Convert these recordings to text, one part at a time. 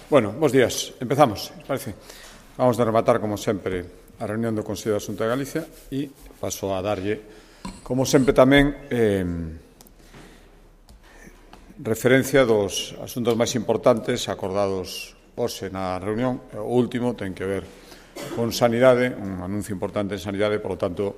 Bueno, bons días. Empezamos, parece. Vamos a rematar, como sempre, a reunión do Consello da Xunta de Galicia e paso a darlle, como sempre tamén, referencia dos asuntos máis importantes acordados hoxe na reunión. O último ten que ver con sanidade, un anuncio importante en sanidade, por lo tanto,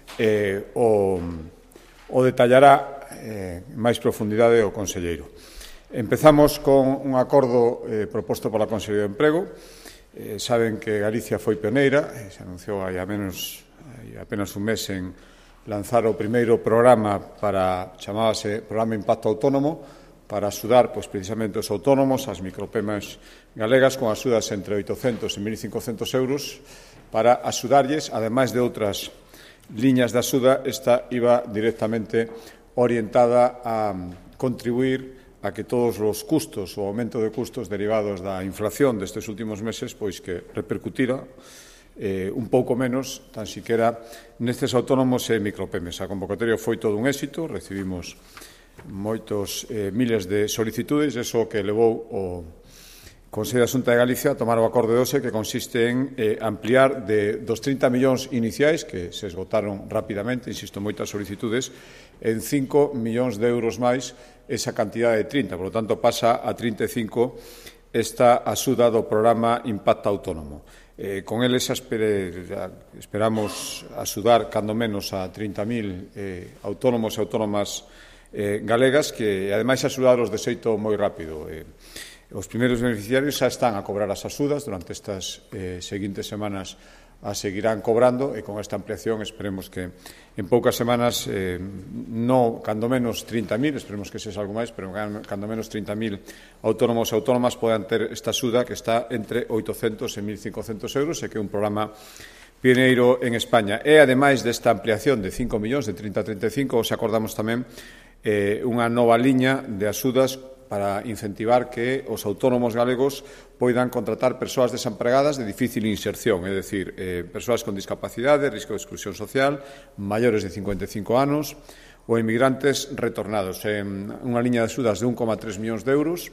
o detallará en máis profundidade o conselleiro. Empezamos con un acordo proposto pola Consellería de Emprego. Saben que Galicia foi pioneira, se anunciou hai apenas un mes en lanzar o primeiro programa chamábase Programa Impacto Autónomo, para axudar precisamente os autónomos, as micropemas galegas, con axudas entre 800 e 1.500 euros, para axudarlles, ademais de outras liñas de axuda. Esta iba directamente orientada a contribuir a que todos os custos, o aumento de custos derivados da inflación destes últimos meses, pois que repercutira un pouco menos, tan siquera nestes autónomos e micropemes. A convocatoria foi todo un éxito, recibimos moitos miles de solicitudes, eso que levou o Consello da Xunta de Galicia a tomar o acordo de hoxe, que consiste en ampliar dos 30 millóns iniciais, que se esgotaron rapidamente, insisto, moitas solicitudes, en 5 millóns de euros máis esa cantidade de 30, por lo tanto pasa a 35 esta axuda do programa Impacto Autónomo. Con eles esperamos axudar cando menos a 30.000 autónomos e autónomas galegas, que ademais axudaros de xeito moi rápido. Os primeiros beneficiarios xa están a cobrar as axudas, durante estas seguintes semanas as seguirán cobrando, e con esta ampliación esperemos que en poucas semanas, non cando menos 30.000, esperemos que sexa algo máis, pero cando menos 30.000 autónomos e autónomas podan ter esta axuda, que está entre 800 e 1.500 euros, e que é un programa pioneiro en España. E, ademais desta ampliación de 5 millóns, de 30 a 35, os acordamos tamén unha nova liña de axudas para incentivar que os autónomos galegos poidan contratar persoas desempregadas de difícil inserción, é dicir, persoas con discapacidade, risco de exclusión social, maiores de 55 anos ou inmigrantes retornados. Unha liña de axudas de 1,3 millóns de euros.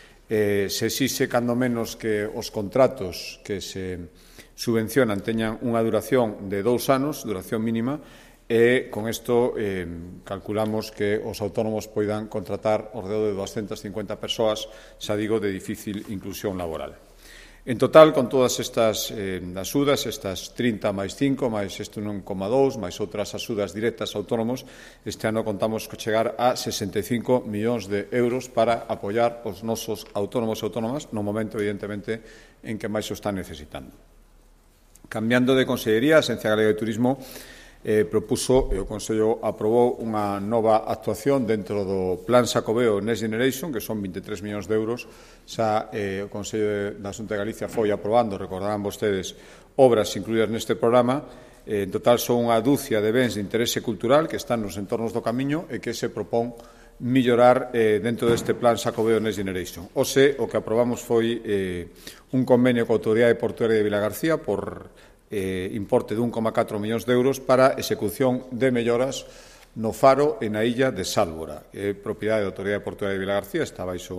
Se exixe cando menos que os contratos que se subvencionan teñan unha duración de 2 anos, duración mínima, e con isto calculamos que os autónomos poidan contratar ao redor de 250 persoas, xa digo, de difícil inclusión laboral. En total, con todas estas axudas, estas 30 máis 5, máis este 1,2, máis outras axudas directas a autónomos, este ano contamos con chegar a 65 millóns de euros para apoiar os nosos autónomos e autónomas no momento, evidentemente, en que máis o están necesitando. Cambiando de consellería, a Axencia Galega de Turismo propuso e o Consello aprobou unha nova actuación dentro do Plan Xacobeo Next Generation, que son 23 millóns de euros. Xa o Consello da Xunta de Galicia foi aprobando, recordarán vostedes, obras incluídas neste programa. En total son unha dúcia de bens de interese cultural que están nos entornos do camiño e que se propón mellorar dentro deste Plan Xacobeo Next Generation. Hoxe, o que aprobamos foi un convenio coa Autoridade Portuaria de Vilagarcía por importe de 1,4 millóns de euros para execución de melloras no faro e na illa de Sálvora. É propiedade da Autoridade Portuaria de Vilagarcía, está baixo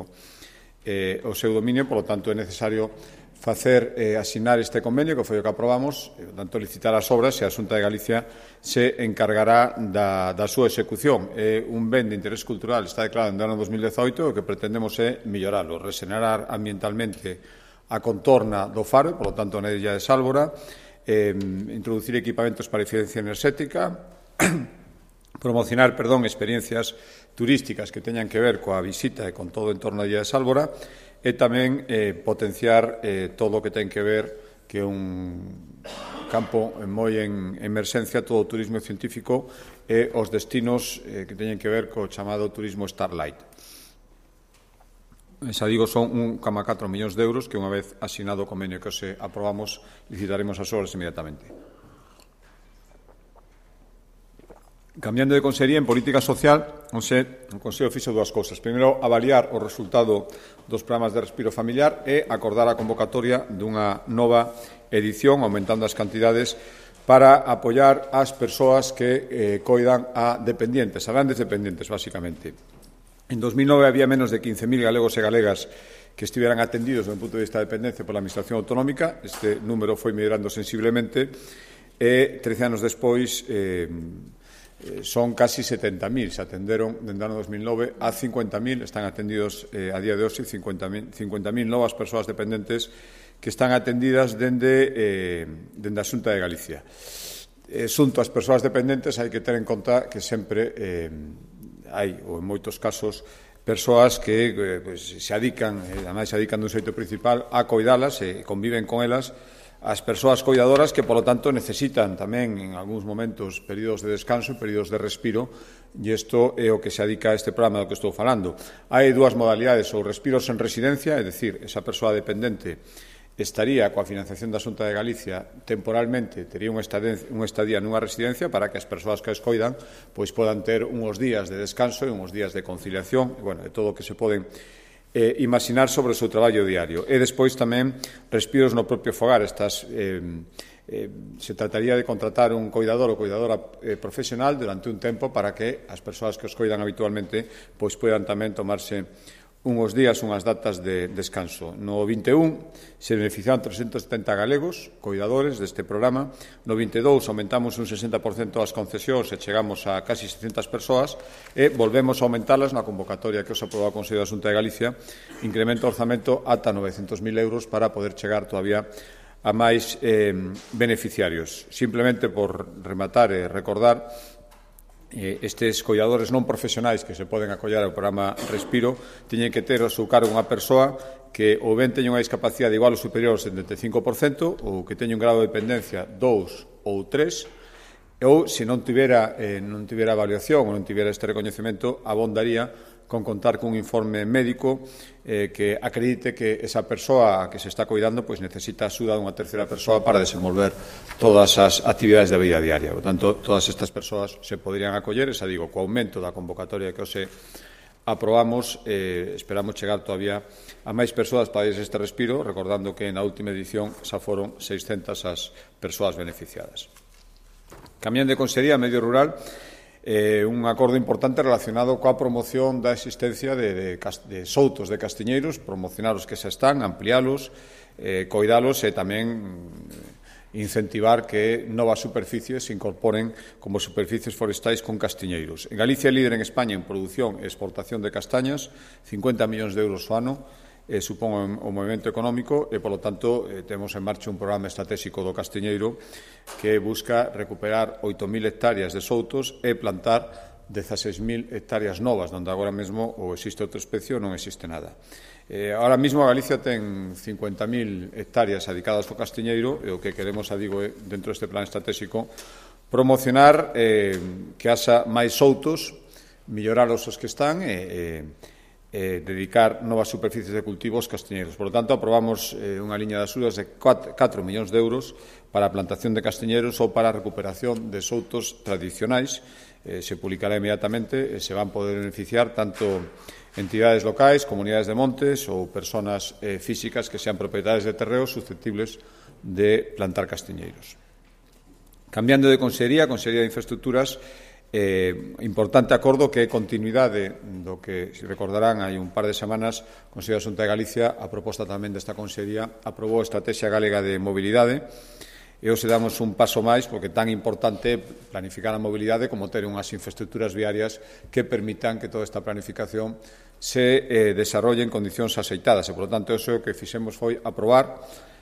o seu dominio, por lo tanto é necesario facer asinar este convenio, que foi o que aprobamos, tanto licitar as obras, e a Xunta de Galicia se encargará da súa execución. É un ben de interés cultural, está declarado en ano 2018, o que pretendemos é melloralo, resenerar ambientalmente a contorna do faro, por lo tanto na illa de Sálvora, introducir equipamentos para eficiencia enerxética, promocionar, experiencias turísticas que teñan que ver coa visita e con todo o entorno da illa de Sálvora, e tamén potenciar todo o que ten que ver, que é un campo moi en emerxencia, todo o turismo científico e os destinos que teñen que ver co chamado turismo Starlight. Xa digo, son 1,4 millóns de euros que, unha vez asinado o convenio que se aprobamos, licitaremos as obras inmediatamente. Cambiando de consellería, en política social, o Consello fixo dúas cousas. Primeiro, avaliar o resultado dos programas de respiro familiar e acordar a convocatoria dunha nova edición, aumentando as cantidades, para apoiar as persoas que coidan a dependientes, a grandes dependientes, basicamente. En 2009 había menos de 15.000 galegos e galegas que estiveran atendidos desde o punto de vista de dependencia pola Administración Autonómica. Este número foi mellorando sensiblemente e 13 anos despois son casi 70.000, se atenderon dende o ano 2009 a 50.000, están atendidos a día de hoxe 50.000 novas persoas dependentes que están atendidas dende a Xunta de Galicia. Xunto ás persoas dependentes hai que ter en conta que sempre hai, ou en moitos casos, persoas que se adican, ademais se adican dun xeito principal, a coidalas e conviven con elas, as persoas coidadoras que, polo tanto, necesitan tamén en algúns momentos períodos de descanso, períodos de respiro, e isto é o que se adica a este programa do que estou falando. Hai dúas modalidades, ou respiros en residencia, é dicir, esa persoa dependente estaría coa financiación da Xunta de Galicia temporalmente, tería unha estadía nunha residencia para que as persoas que as coidan pois podan ter uns días de descanso e uns días de conciliación, e todo o que se poden imaginar sobre o seu traballo diario. E despois tamén respiros no propio fogar. Se trataría de contratar un coidador ou coidadora profesional durante un tempo para que as persoas que os coidan habitualmente pois poidan tamén tomarse unhos días, unhas datas de descanso. No 21 se beneficiaron 370 galegos, coidadores deste programa. No 22 aumentamos un 60% as concesións e chegamos a casi 600 persoas e volvemos a aumentalas na convocatoria que os aprobou a Consello da Xunta de Galicia, incremento o orzamento ata 900.000 euros para poder chegar todavía a máis beneficiarios. Simplemente por rematar e recordar, estes coidadores non profesionais que se poden acollar ao programa Respiro teñen que ter ao seu cargo unha persoa que ou ben teña unha discapacidade igual ou superior ao 75% ou que teña un grado de dependencia 2 ou 3 ou, se non tivera avaliación ou non tivera este recoñecemento, abondaría con contar cun informe médico que acredite que esa persoa que se está coidando pois necesita axuda dunha terceira persoa para desenvolver todas as actividades da vida diaria. Por tanto, todas estas persoas se poderían acoller, co aumento da convocatoria que hoxe aprobamos, esperamos chegar todavía a máis persoas para este respiro, recordando que na última edición xa foron 600 as persoas beneficiadas. Cambiando de consellería a medio rural, un acordo importante relacionado coa promoción da existencia de soutos de castiñeiros, promocionar os que xa están, ampliálos, coidalos e tamén incentivar que novas superficies se incorporen como superficies forestais con castiñeiros. En Galicia é líder en España en produción e exportación de castañas, 50 millóns de euros ao ano, supón o movimento económico e, polo tanto, temos en marcha un programa estratégico do castiñeiro que busca recuperar 8.000 hectáreas de soutos e plantar 16.000 hectáreas novas, onde agora mesmo ou existe outra especie ou non existe nada. Ahora mesmo a Galicia ten 50.000 hectáreas dedicadas ao castiñeiro e o que queremos, digo, dentro deste plan estratégico, promocionar que haxa máis soutos, mellorar os que están e dedicar novas superficies de cultivo aos castiñeiros. Por lo tanto, aprobamos unha liña de axudas de 4 millóns de euros para a plantación de castiñeiros ou para a recuperación de soutos tradicionais. Se publicará inmediatamente e se van poder beneficiar tanto entidades locais, comunidades de montes ou persoas físicas que sean propietarias de terreos susceptibles de plantar castiñeiros. Cambiando de consellería, a Consellería de Infraestructuras, importante acordo que é continuidade do que, se recordarán, hai un par de semanas o Consello da Xunta de Galicia, a proposta tamén desta Consellería, aprobou a Estrategia Galega de Mobilidade e hoxe damos un paso máis porque é tan importante planificar a mobilidade como ter unhas infraestructuras viarias que permitan que toda esta planificación se desarrolle en condicións axeitadas e, por lo tanto, o que fixemos foi aprobar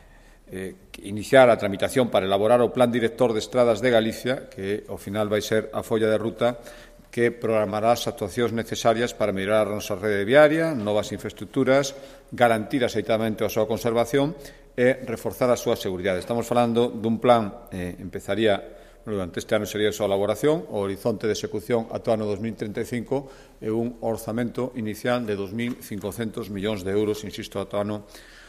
iniciar a tramitación para elaborar o Plan Director de Estradas de Galicia, que ao final vai ser a folla de ruta que programará as actuacións necesarias para mellorar a nosa rede viaria, novas infraestructuras, garantir axeitadamente a súa conservación e reforzar a súa seguridade. Estamos falando dun plan, empezaría, durante este ano sería a súa elaboración, o horizonte de execución ata o ano 2035 e un orzamento inicial de 2.500 millóns de euros, insisto, ata o ano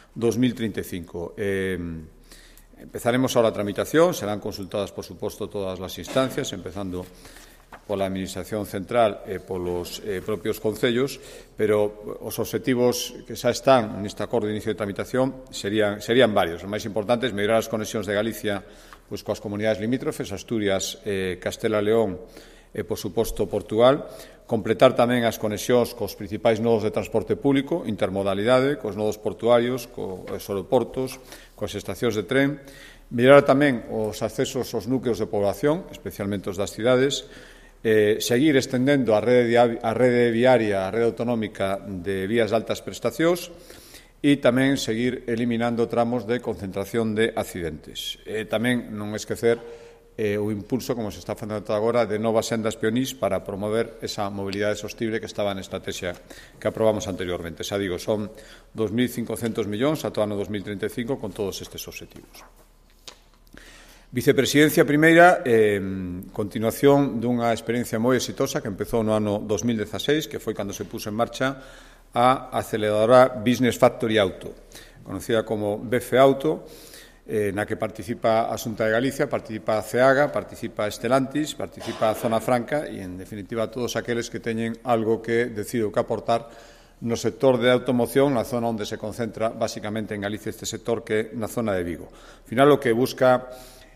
2035. Empezaremos ahora a tramitación, serán consultadas, por suposto, todas as instancias, empezando pola Administración Central e polos propios concellos, pero os obxectivos que xa están neste acordo de inicio de tramitación serían varios. Os máis importantes, mellorar as conexións de Galicia coas comunidades limítrofes, Asturias, Castela e León e, por suposto, Portugal. Completar tamén as conexións cos principais nodos de transporte público, intermodalidade, cos nodos portuarios, cos aeroportos, coas estacións de tren. Mellorar tamén os accesos aos núcleos de población, especialmente os das cidades. Seguir estendendo a rede viaria, a rede autonómica de vías de altas prestacións e tamén seguir eliminando tramos de concentración de accidentes. Tamén non esquecer o impulso, como se está facendo ata agora, de novas sendas pionís para promover esa mobilidade sostible que estaba na estrategia que aprobamos anteriormente. Xa digo, son 2.500 millóns ata o ano 2035 con todos estes obxectivos. Vicepresidencia primeira, continuación dunha experiencia moi exitosa que empezou no ano 2016, que foi cando se puso en marcha a aceleradora Business Factory Auto, conocida como BF Auto, na que participa a Xunta de Galicia, participa a CEAGA, participa a Stellantis, participa a Zona Franca e, en definitiva, todos aqueles que teñen algo que decido que aportar no sector de automoción, na zona onde se concentra basicamente en Galicia este sector, que é na zona de Vigo. Ao final, o que busca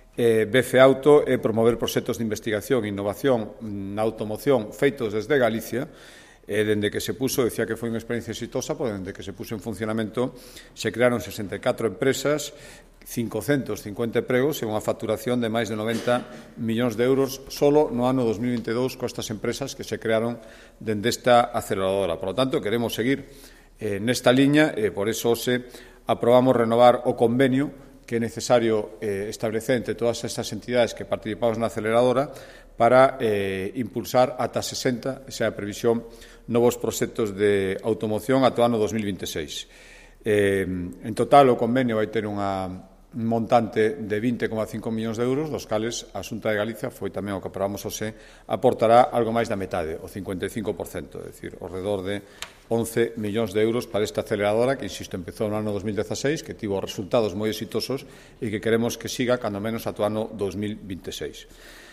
BF Auto é promover proxectos de investigación e innovación na automoción feitos desde Galicia. Dende que se puso, decía que foi unha experiencia exitosa, porque dende que se puso en funcionamento se crearon 64 empresas, 550 empregos e unha facturación de máis de 90 millóns de euros solo no ano 2022 con estas empresas que se crearon dende esta aceleradora. Por lo tanto, queremos seguir nesta liña e por eso se aprobamos renovar o convenio que é necesario establecer entre todas estas entidades que participamos na aceleradora para impulsar ata 60, esa é a previsión, novos proxectos de automoción ata o ano 2026. En total, o convenio vai ter un montante de 20,5 millóns de euros, dos cales a Xunta de Galicia foi tamén o que aprobamos hoxe, aportará algo máis da metade, o 55%, é dicir, ao redor de 11 millóns de euros para esta aceleradora que, insisto, empezou no ano 2016, que tivo resultados moi exitosos e que queremos que siga cando menos ata o ano 2026.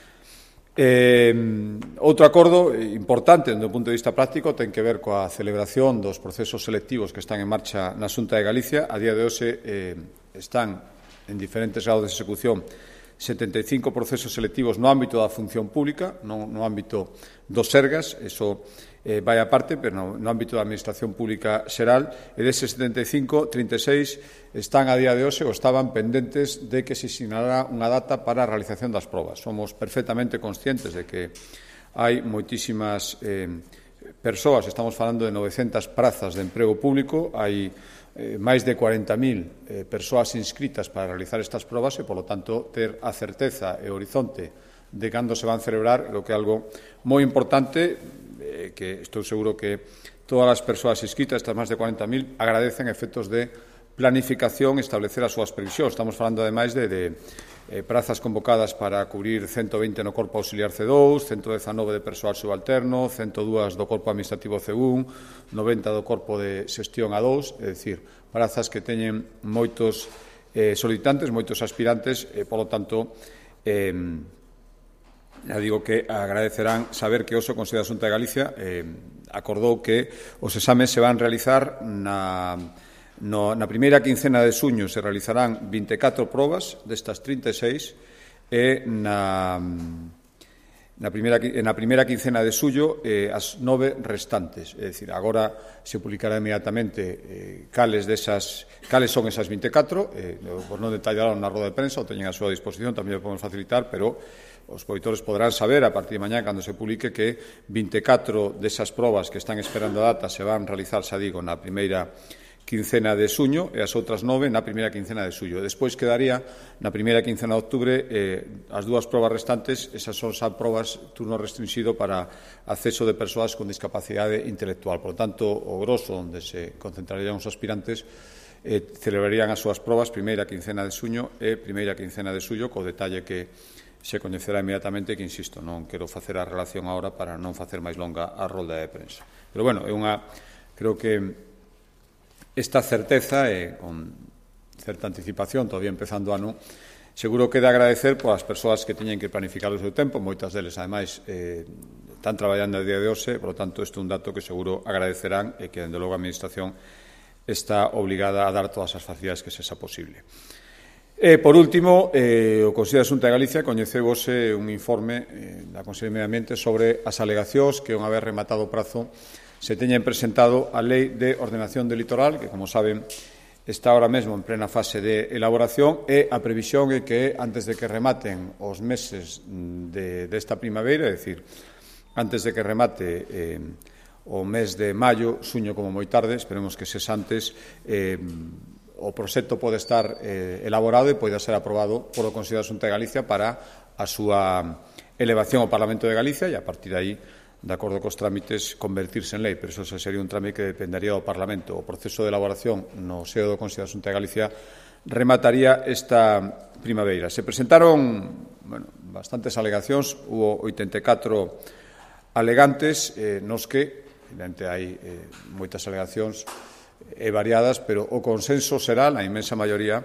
Outro acordo importante do punto de vista práctico ten que ver coa celebración dos procesos selectivos que están en marcha na Xunta de Galicia. A día de hoxe están en diferentes grados de execución 75 procesos selectivos no ámbito da función pública, no ámbito dos Sergas, eso vai aparte, pero no ámbito da Administración Pública xeral, e deses 75, 36 están a día de hoxe ou estaban pendentes de que se sinalara unha data para a realización das probas. Somos perfectamente conscientes de que hai moitísimas persoas, estamos falando de 900 prazas de emprego público, hai máis de 40.000 persoas inscritas para realizar estas probas e, polo tanto, ter a certeza e o horizonte de cando se van celebrar, lo que é algo moi importante, que estou seguro que todas as persoas inscritas, estas máis de 40.000, agradecen efectos de planificación e establecer as súas previsións. Estamos falando, ademais, de prazas convocadas para cubrir 120 no Corpo Auxiliar C2, 119 de persoal subalterno, 102 do Corpo Administrativo C1, 90 do Corpo de Xestión A2, é dicir, prazas que teñen moitos solicitantes, moitos aspirantes, e, polo tanto, ya digo que agradecerán saber que hoxe o Consello da Xunta de Galicia acordou que os exames se van realizar na primeira quincena de xuño. Se realizarán 24 probas destas 36 e na primeira quincena de xullo as 9 restantes. É dicir, agora se publicará inmediatamente cales son esas 24, por non detallar na roda de prensa, o teñen a súa disposición, tamén o podemos facilitar, pero os auditores poderán saber a partir de mañá, cando se publique, que 24 desas probas que están esperando a data se van realizar, xa digo, na primeira quincena de xuño e as outras 9 na primeira quincena de xullo. Despois quedaría na primeira quincena de outubro as dúas probas restantes, esas son xa probas turno restringido para acceso de persoas con discapacidade intelectual. Por lo tanto, o grosso onde se concentrarían os aspirantes celebrarían as súas probas primeira quincena de xuño e primeira quincena de xullo, co detalle que se coñecerá inmediatamente, que, insisto, non quero facer a relación agora para non facer máis longa a rolda de prensa. Pero, bueno, creo que esta certeza, con certa anticipación, todavía empezando o ano, seguro que de agradecer polas persoas que teñen que planificar o seu tempo, moitas deles, ademais, están traballando a día de hoxe, por lo tanto, isto é un dato que seguro agradecerán e que, dende logo, a Administración está obligada a dar todas as facilidades que sexa posible. E, por último, o Consello da Xunta de Galicia coñeceu hoxe un informe da Consello de Medio Ambiente sobre as alegacións que, unha vez rematado o prazo, se teñen presentado a Lei de Ordenación do Litoral, que, como saben, está ahora mesmo en plena fase de elaboración, e a previsión é que, antes de que rematen os meses desta primavera, é dicir, antes de que remate o mes de maio, xuño como moi tarde, esperemos que ses antes, o proxecto pode estar elaborado e pode ser aprobado polo Consello da Xunta de Galicia para a súa elevación ao Parlamento de Galicia e, a partir de aí, de acordo cos trámites, convertirse en lei. Pero iso sería un trámite que dependería do Parlamento. O proceso de elaboración no seo do Consello da Xunta de Galicia remataría esta primavera. Se presentaron bastantes alegacións, hubo 84 alegantes, nos que, evidente, hai moitas alegacións variadas, pero o consenso será, na inmensa maioría,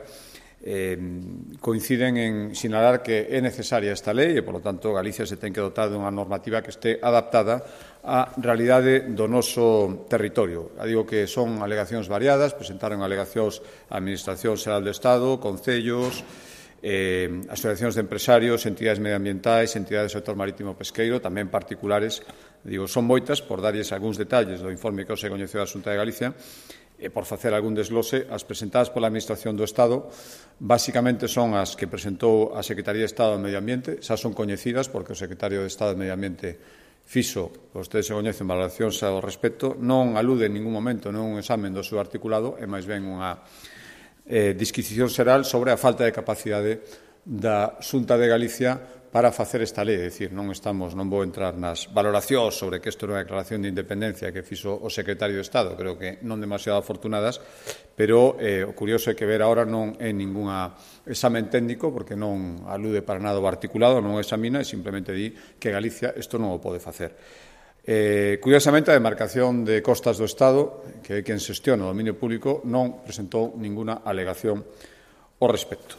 coinciden en sinalar que é necesaria esta lei e, polo tanto, Galicia se ten que dotar dunha normativa que este adaptada á realidade do noso territorio. Digo que son alegacións variadas, presentaron alegacións a Administración Xeral do Estado, concellos, asociacións de empresarios, entidades medioambientais, entidades do sector marítimo pesqueiro, tamén particulares. Digo, son moitas, por darlles algúns detalles do informe que hoxe coñeceu a Xunta de Galicia, e por facer algún desglose, as presentadas pola Administración do Estado basicamente son as que presentou a Secretaría de Estado do Medio Ambiente, xa son coñecidas porque o Secretario de Estado do Medio Ambiente fixo, vostedes se coñecen, valoracións ao respecto, non alude en ningún momento nun examen do seu articulado, é máis ben unha disquisición xeral sobre a falta de capacidade da Xunta de Galicia para facer esta lei. É dicir, non vou entrar nas valoracións sobre que isto era unha declaración de independencia que fixo o Secretario de Estado, creo que non demasiado afortunadas, pero o curioso é que ver agora non é ningún examen técnico, porque non alude para nada ao articulado, non o examina e simplemente di que Galicia isto non o pode facer. Curiosamente, a demarcación de costas do Estado, que é quen xestiona o dominio público, non presentou ninguna alegación ao respecto.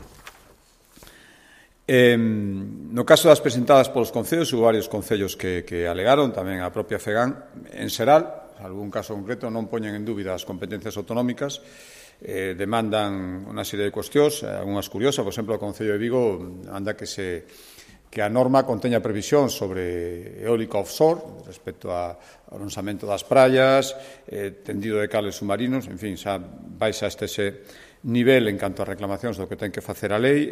No caso das presentadas polos concellos, hubo varios concellos que alegaron, tamén a propia FEGAN, en xeral, algún caso concreto, non poñen en dúbida as competencias autonómicas, demandan unha serie de cuestións, algunhas curiosas, por exemplo, o Concello de Vigo anda que a norma conteña previsión sobre eólica offshore respecto ao lanzamento das praias, tendido de cables submarinos, en fin, xa baixa este nivel en canto a reclamacións do que ten que facer a lei.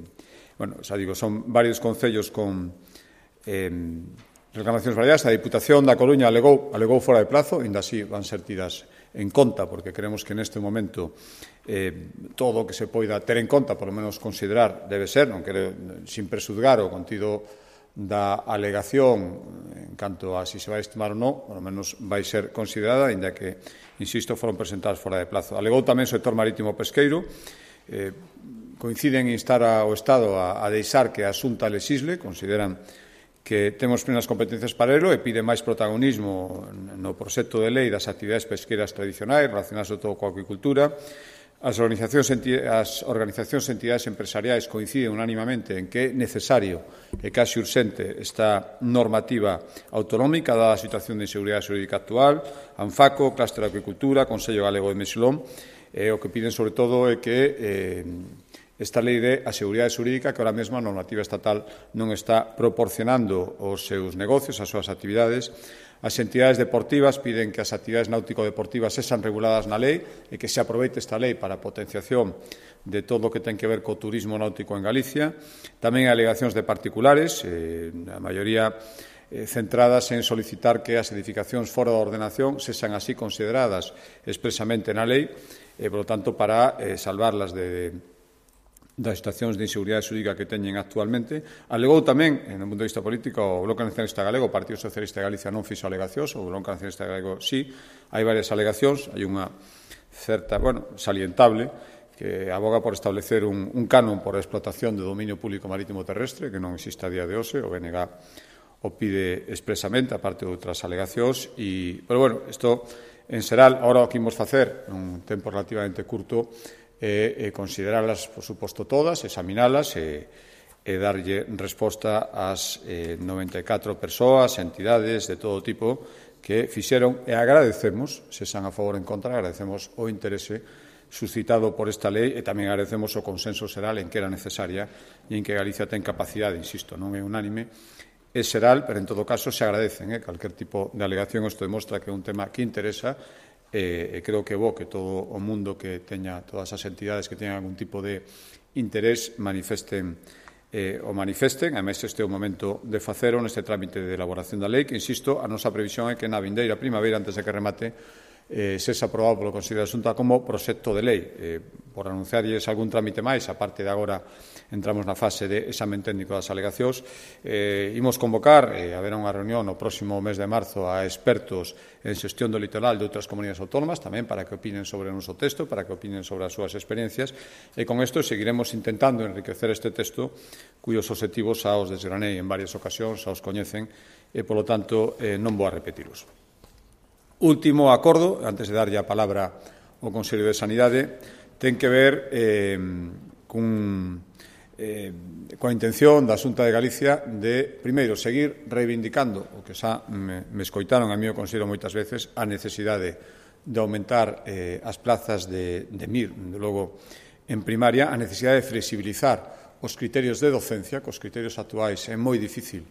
Xa digo, son varios concellos con reclamacións variadas. A Diputación da Coruña alegou fora de plazo, ainda así van ser tidas en conta, porque creemos que neste momento todo o que se poida ter en conta, polo menos considerar, debe ser, non quero sin presuzgar o contido da alegación en canto a si se vai estimar ou non, polo menos vai ser considerada, ainda que, insisto, foron presentadas fora de plazo. Alegou tamén o sector marítimo pesqueiro, coinciden en instar ao Estado a deixar que a Xunta legisle, consideran que temos plenas competencias para ello e pide máis protagonismo no proxecto de lei das actividades pesqueiras tradicionais relacionadas sobre todo coa acuicultura. As organizacións e entidades empresariais coinciden unánimamente en que é necesario e case urxente esta normativa autonómica dada a situación de inseguridade xurídica actual. ANFACO, Clúster de Acuicultura, Consello Galego de Mesilón, o que piden sobre todo é que esta lei de a seguridade xurídica que ahora mesmo a normativa estatal non está proporcionando os seus negocios, as súas actividades. As entidades deportivas piden que as actividades náutico-deportivas sexan reguladas na lei e que se aproveite esta lei para a potenciación de todo o que ten que ver co turismo náutico en Galicia. Tamén hai alegacións de particulares, a maioría centradas en solicitar que as edificacións fora da ordenación sexan así consideradas expresamente na lei e, por lo tanto, para salvarlas das situacións de inseguridade xurídica que teñen actualmente. Alegou tamén, no punto de vista político, o Bloque Nacionalista Galego, o Partido Socialista de Galicia non fixo alegacións, o Bloque Nacionalista Galego sí, hai varias alegacións, hai unha certa, salientable, que aboga por establecer un canon por explotación de dominio público marítimo terrestre, que non existe a día de hoxe, o BNG o pide expresamente, aparte de outras alegacións, pero, isto, en xeral, agora o que imos facer, nun tempo relativamente curto, considerarlas, por suposto, todas, examinalas e darlle resposta ás 94 persoas, entidades de todo tipo que fixeron e agradecemos, se xan a favor ou en contra, agradecemos o interese suscitado por esta lei, e tamén agradecemos o consenso xeral en que era necesaria e en que Galicia ten capacidade, insisto, non é unánime, é xeral, pero en todo caso se agradecen calquer tipo de alegación. Isto demostra que é un tema que interesa e creo que é bo que todo o mundo que teña, todas as entidades que teñan algún tipo de interés manifesten. Ademais, este é o momento de facelo neste trámite de elaboración da lei, que, insisto, a nosa previsión é que na vindeira primavera, antes de que remate, sexa aprobado polo Consello da Xunta como proxecto de lei. Por anunciarlles algún trámite máis, a parte de agora entramos na fase de examen técnico das alegacións, imos convocar, haberá unha reunión no próximo mes de marzo a expertos en xestión do litoral de outras comunidades autónomas, tamén para que opinen sobre o noso texto, para que opinen sobre as súas experiencias, e con isto seguiremos intentando enriquecer este texto, cuyos obxectivos xa os desgranei en varias ocasións, xa os coñecen, e, polo tanto, non vou a repetilos. Último acordo, antes de darlle a palabra ao Consello de Sanidade, ten que ver coa intención da Xunta de Galicia de, primeiro, seguir reivindicando o que xa me escoitaron a mí o consello moitas veces, a necesidade de aumentar as plazas de MIR, de logo, en primaria, a necesidade de flexibilizar os criterios de docencia, que os criterios actuais é moi difícil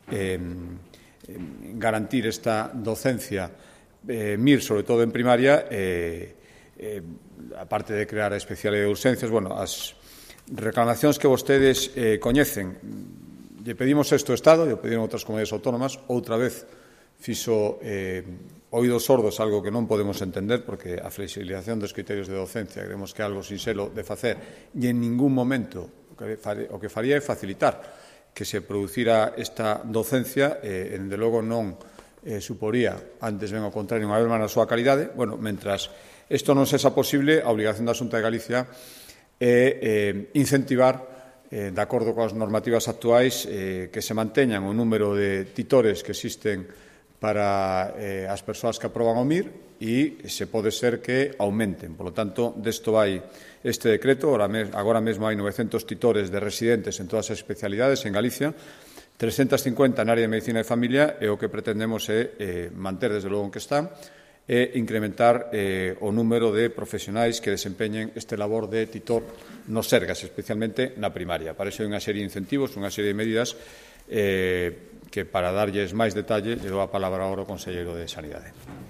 garantir esta docencia MIR, sobre todo en primaria, aparte de crear a especialidade de urxencias, as reclamacións que vostedes coñecen, lle pedimos isto ao Estado, lle pediron outras comunidades autónomas, outra vez fixo oídos sordos, algo que non podemos entender, porque a flexibilización dos criterios de docencia creemos que é algo sinxelo de facer, e en ningún momento o que faría é facilitar que se producira esta docencia, de logo non suporía, antes ben ao contrario, unha merma na súa calidade. Mentras isto non sexa posible, a obrigación da Xunta de Galicia é incentivar, de acordo coas normativas actuais, que se manteñan o número de titores que existen para as persoas que aproban o MIR e se pode ser que aumenten. Por lo tanto, desto vai este decreto. Agora mesmo hai 900 titores de residentes en todas as especialidades en Galicia, 350 na área de medicina de familia, e o que pretendemos é manter desde logo en que está e incrementar o número de profesionais que desempeñen este labor de titor nos Sergas, especialmente na primaria. Para iso hai unha serie de incentivos, unha serie de medidas que, para darlles máis detalle, lle dou a palabra agora ao Conselleiro de Sanidade.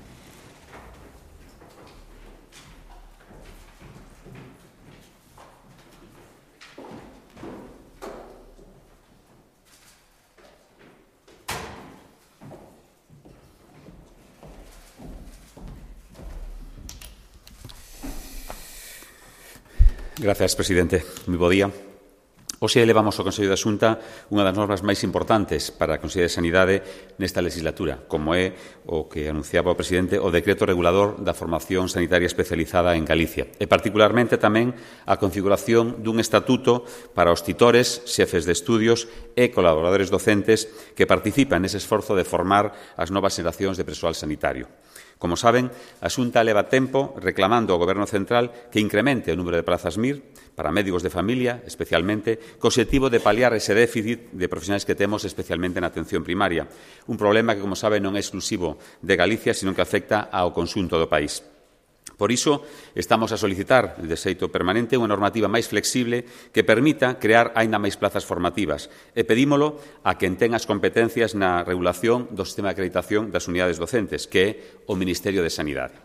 Gracias, presidente. Moi bo día. Hoxe elevamos ao Consello da Xunta unha das normas máis importantes para a Consellería de Sanidade nesta legislatura, como é o que anunciaba o presidente, o decreto regulador da formación sanitaria especializada en Galicia, e particularmente tamén a configuración dun estatuto para os titores, xefes de estudios e colaboradores docentes que participan nese esforzo de formar as novas xeracións de persoal sanitario. Como saben, a Xunta leva tempo reclamando ao Goberno central que incremente o número de plazas MIR para médicos de familia, especialmente, co obxectivo de paliar ese déficit de profesionais que temos, especialmente na atención primaria. Un problema que, como saben, non é exclusivo de Galicia, sino que afecta ao conxunto do país. Por iso, estamos a solicitar, de xeito permanente, unha normativa máis flexible que permita crear aínda máis plazas formativas, e pedímolo a quen ten as competencias na regulación do sistema de acreditación das unidades docentes, que é o Ministerio de Sanidade.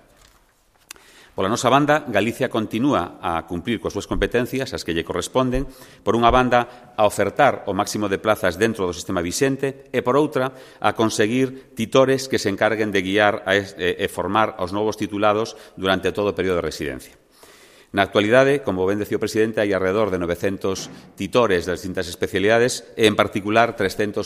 Pola nosa banda, Galicia continúa a cumprir coas súas competencias, as que lle corresponden, por unha banda, a ofertar o máximo de plazas dentro do sistema vixente e, por outra, a conseguir titores que se encarguen de guiar e formar aos novos titulados durante todo o período de residencia. Na actualidade, como ben decía o presidente, hai alrededor de 900 titores das distintas especialidades e, en particular,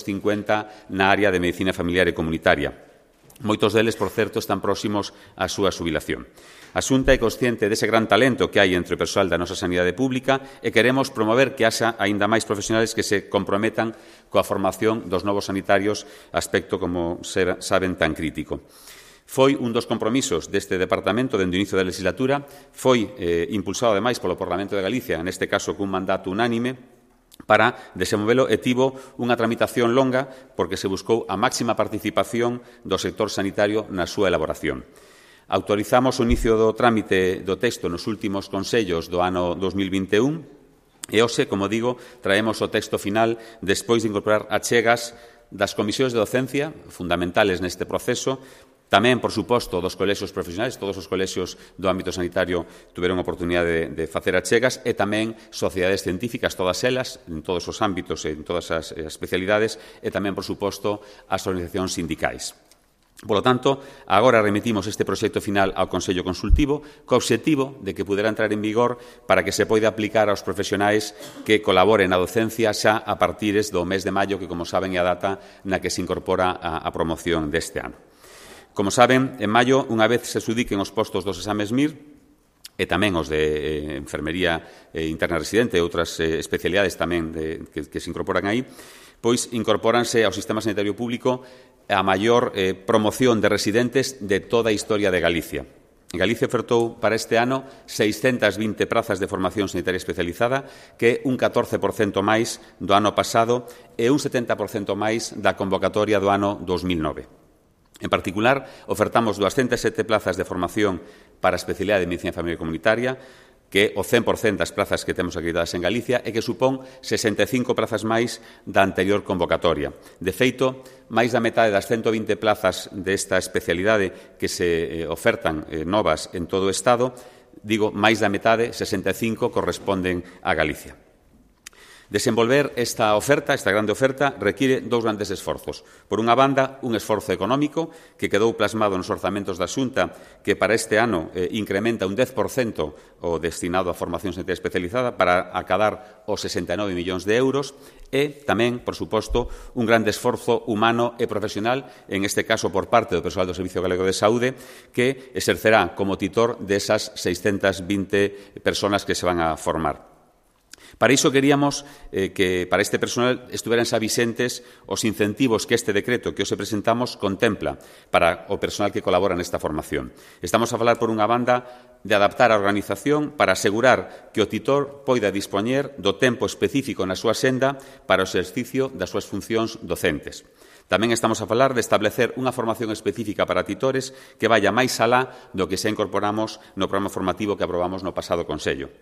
350 na área de medicina familiar e comunitaria. Moitos deles, por certo, están próximos á súa xubilación. A Xunta é consciente dese gran talento que hai entre o persoal da nosa sanidade pública e queremos promover que haxa aínda máis profesionales que se comprometan coa formación dos novos sanitarios, aspecto, como saben, tan crítico. Foi un dos compromisos deste Departamento dende o inicio da legislatura, foi impulsado, ademais, polo Parlamento de Galicia, neste caso cun mandato unánime, para desenvolvelo e tivo unha tramitación longa porque se buscou a máxima participación do sector sanitario na súa elaboración. Autorizamos o inicio do trámite do texto nos últimos consellos do ano 2021 e hoxe, como digo, traemos o texto final despois de incorporar achegas das comisións de docencia, fundamentales neste proceso, tamén, por suposto, dos colexios profesionais, todos os colexios do ámbito sanitario tuveron a oportunidade de facer achegas, e tamén sociedades científicas, todas elas, en todos os ámbitos, en todas as especialidades, e tamén, por suposto, as organizacións sindicais. Por lo tanto, agora remitimos este proxecto final ao Consello Consultivo co obxectivo de que pudera entrar en vigor para que se poida aplicar aos profesionais que colaboren na docencia xa a partires do mes de maio, que, como saben, é a data na que se incorpora a promoción deste ano. Como saben, en maio, unha vez se adxudiquen os postos dos exames MIR e tamén os de enfermería interna residente e outras especialidades tamén que se incorporan aí, pois incorpóranse ao sistema sanitario público a maior promoción de residentes de toda a historia de Galicia. Galicia ofertou para este ano 620 prazas de formación sanitaria especializada, que é un 14% máis do ano pasado e un 70% máis da convocatoria do ano 2009. En particular, ofertamos 207 plazas de formación para a especialidade de Medicina Familiar Comunitaria, que é o 100% das plazas que temos acreditadas en Galicia e que supón 65 plazas máis da anterior convocatoria. De feito, máis da metade das 120 plazas desta especialidade que se ofertan novas en todo o Estado, digo, máis da metade, 65, corresponden a Galicia. Desenvolver esta oferta, esta grande oferta, require dous grandes esforzos. Por unha banda, un esforzo económico que quedou plasmado nos orzamentos da Xunta, que para este ano incrementa un 10% o destinado a formación sanitaria especializada para acadar os 69 millóns de euros e tamén, por suposto, un grande esforzo humano e profesional, en este caso por parte do persoal do Servicio Galego de Saúde, que exercerá como titor desas 620 personas que se van a formar. Para iso queríamos que para este personal estuveran xa vixentes os incentivos que este decreto que hoxe presentamos contempla para o personal que colabora nesta formación. Estamos a falar, por unha banda, de adaptar a organización para asegurar que o titor poida dispoñer do tempo específico na súa senda para o exercicio das súas funcións docentes. Tamén estamos a falar de establecer unha formación específica para titores que vaya máis alá do que xa incorporamos no programa formativo que aprobamos no pasado Consello.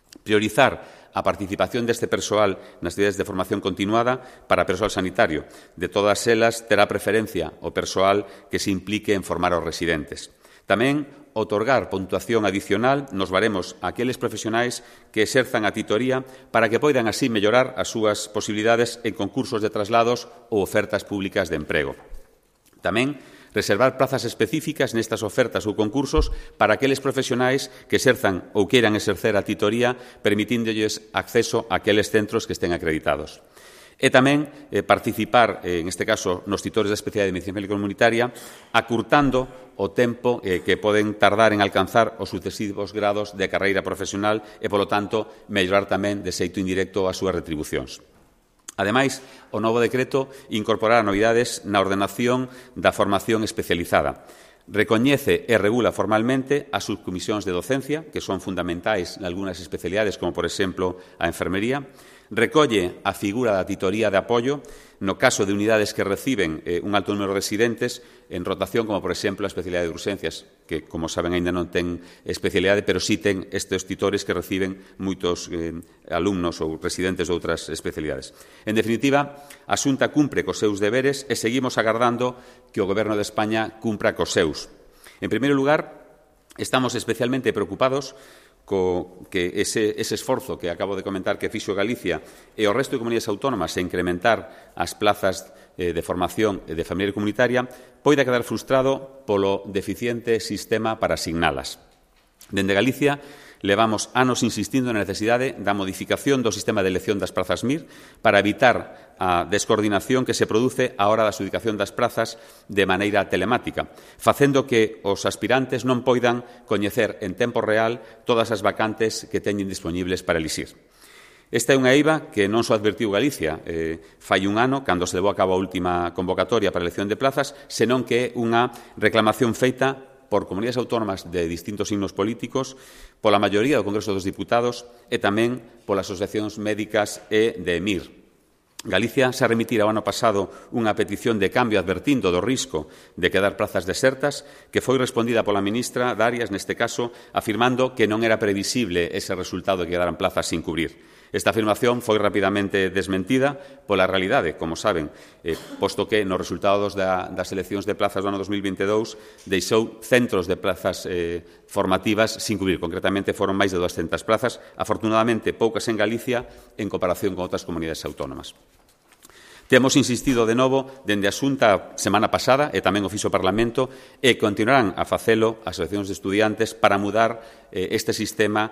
Priorizar a participación deste persoal nas actividades de formación continuada para persoal sanitario. De todas elas, terá preferencia o persoal que se implique en formar aos residentes. Tamén, outorgar puntuación adicional nos baremos a aqueles profesionais que exerzan a titoría para que poidan así mellorar as súas posibilidades en concursos de traslados ou ofertas públicas de emprego. Tamén, reservar plazas específicas nestas ofertas ou concursos para aqueles profesionais que exerzan ou queiran exercer a titoría, permitíndolles acceso a aqueles centros que estén acreditados. E tamén participar, en este caso, nos titores da especialidade de Medicina Familiar Comunitaria, acurtando o tempo que poden tardar en alcanzar os sucesivos grados de carreira profesional e, polo tanto, mellorar tamén de xeito indirecto as súas retribucións. Ademais, o novo decreto incorporará novidades na ordenación da formación especializada. Recoñece e regula formalmente as subcomisións de docencia, que son fundamentais en algunhas especialidades, como, por exemplo, a enfermería. Recolle a figura da titoría de apoio no caso de unidades que reciben un alto número de residentes en rotación, como, por exemplo, a especialidade de urxencias, que, como saben, aínda non ten especialidade, pero sí ten estes titores que reciben moitos alumnos ou residentes de outras especialidades. En definitiva, a Xunta cumpre cos seus deberes e seguimos agardando que o Goberno de España cumpra cos seus. En primeiro lugar, estamos especialmente preocupados que ese esforzo que acabo de comentar que fixo Galicia e o resto de comunidades autónomas en incrementar as plazas de formación de familiar comunitaria poida quedar frustrado polo deficiente sistema para asignalas. Dende Galicia levamos anos insistindo na necesidade da modificación do sistema de elección das prazas MIR para evitar a descoordinación que se produce á hora da adxudicación das prazas de maneira telemática, facendo que os aspirantes non poidan coñecer en tempo real todas as vacantes que teñen dispoñibles para elixir. Esta é unha eiva que non só advertiu Galicia fai un ano, cando se levou a cabo a última convocatoria para a elección de plazas, senón que é unha reclamación feita por comunidades autónomas de distintos signos políticos, pola maioría do Congreso dos Diputados e tamén polas asociacións médicas e de EMIR. Galicia xa remitira o ano pasado unha petición de cambio advertindo do risco de quedar plazas desertas, que foi respondida pola ministra Darias, neste caso, afirmando que non era previsible ese resultado de que quedaran plazas sin cubrir. Esta afirmación foi rapidamente desmentida pola realidade, como saben, posto que nos resultados das eleccións de plazas do ano 2022 deixou centros de plazas formativas sin cubrir. Concretamente, foron máis de 200 plazas, afortunadamente poucas en Galicia en comparación con outras comunidades autónomas. Temos insistido de novo dende a Xunta semana pasada e tamén o fixo o Parlamento e continuarán a facelo as asociacións de estudiantes para mudar este sistema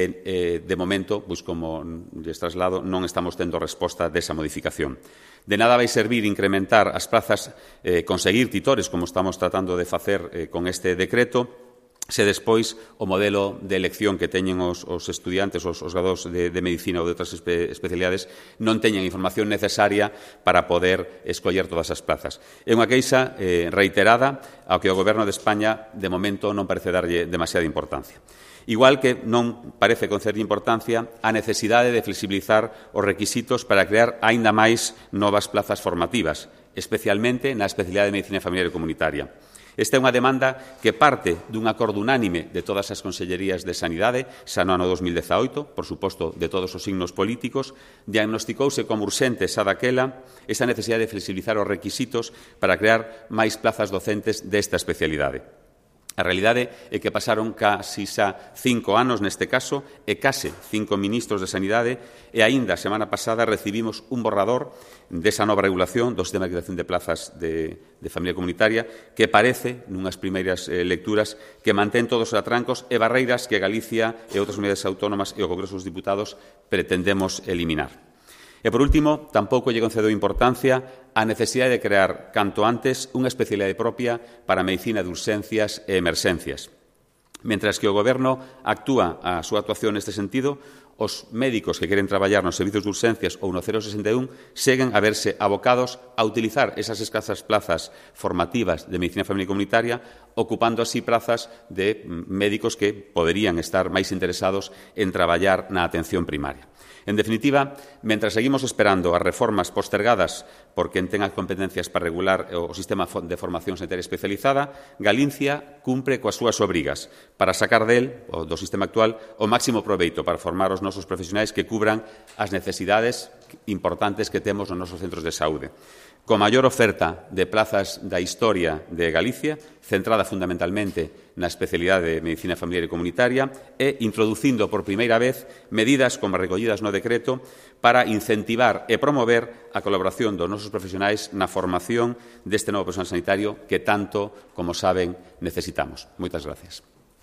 de momento, pois como lles traslado, non estamos tendo resposta desa modificación. De nada vai servir incrementar as plazas, conseguir titores, como estamos tratando de facer con este decreto, se despois o modelo de elección que teñen os estudiantes, os graduados de Medicina ou de outras especialidades, non teñen a información necesaria para poder escoller todas as plazas. É unha queixa reiterada ao que o Goberno de España, de momento, non parece darlle demasiada importancia. Igual que non parece conceder importancia á necesidade de flexibilizar os requisitos para crear aínda máis novas plazas formativas, especialmente na especialidade de Medicina Familiar e Comunitaria. Esta é unha demanda que parte dun acordo unánime de todas as consellerías de Sanidade, xa no ano 2018, por suposto, de todos os signos políticos, diagnosticouse como urxente xa daquela esa necesidade de flexibilizar os requisitos para crear máis plazas docentes desta especialidade. A realidade é que pasaron casi xa 5 anos neste caso e case 5 ministros de Sanidade e aínda a semana pasada recibimos un borrador desa nova regulación do sistema de creación de plazas de familia comunitaria que parece, nunhas primeiras lecturas, que mantén todos os atrancos e barreiras que Galicia e outras comunidades autónomas e o Congreso dos Diputados pretendemos eliminar. E, por último, tampouco lle concedo importancia á necesidade de crear, canto antes, unha especialidade propia para a medicina de urxencias e emerxencias. Mentras que o Goberno actúa a súa actuación neste sentido, os médicos que queren traballar nos servizos de urxencias ou no 061 seguen a verse abocados a utilizar esas escasas plazas formativas de medicina familiar e comunitaria, ocupando así plazas de médicos que poderían estar máis interesados en traballar na atención primaria. En definitiva, mentras seguimos esperando as reformas postergadas por quen ten as competencias para regular o sistema de formación sanitaria especializada, Galicia cumpre coas súas obrigas para sacar do sistema actual, o máximo proveito para formar os nosos profesionais que cubran as necesidades importantes que temos nos nosos centros de saúde. Con maior oferta de plazas da historia de Galicia, centrada fundamentalmente na especialidade de Medicina Familiar e Comunitaria e introducindo por primeira vez medidas como recollidas no decreto para incentivar e promover a colaboración dos nosos profesionais na formación deste novo personal sanitario que tanto, como saben, necesitamos. Moitas gracias.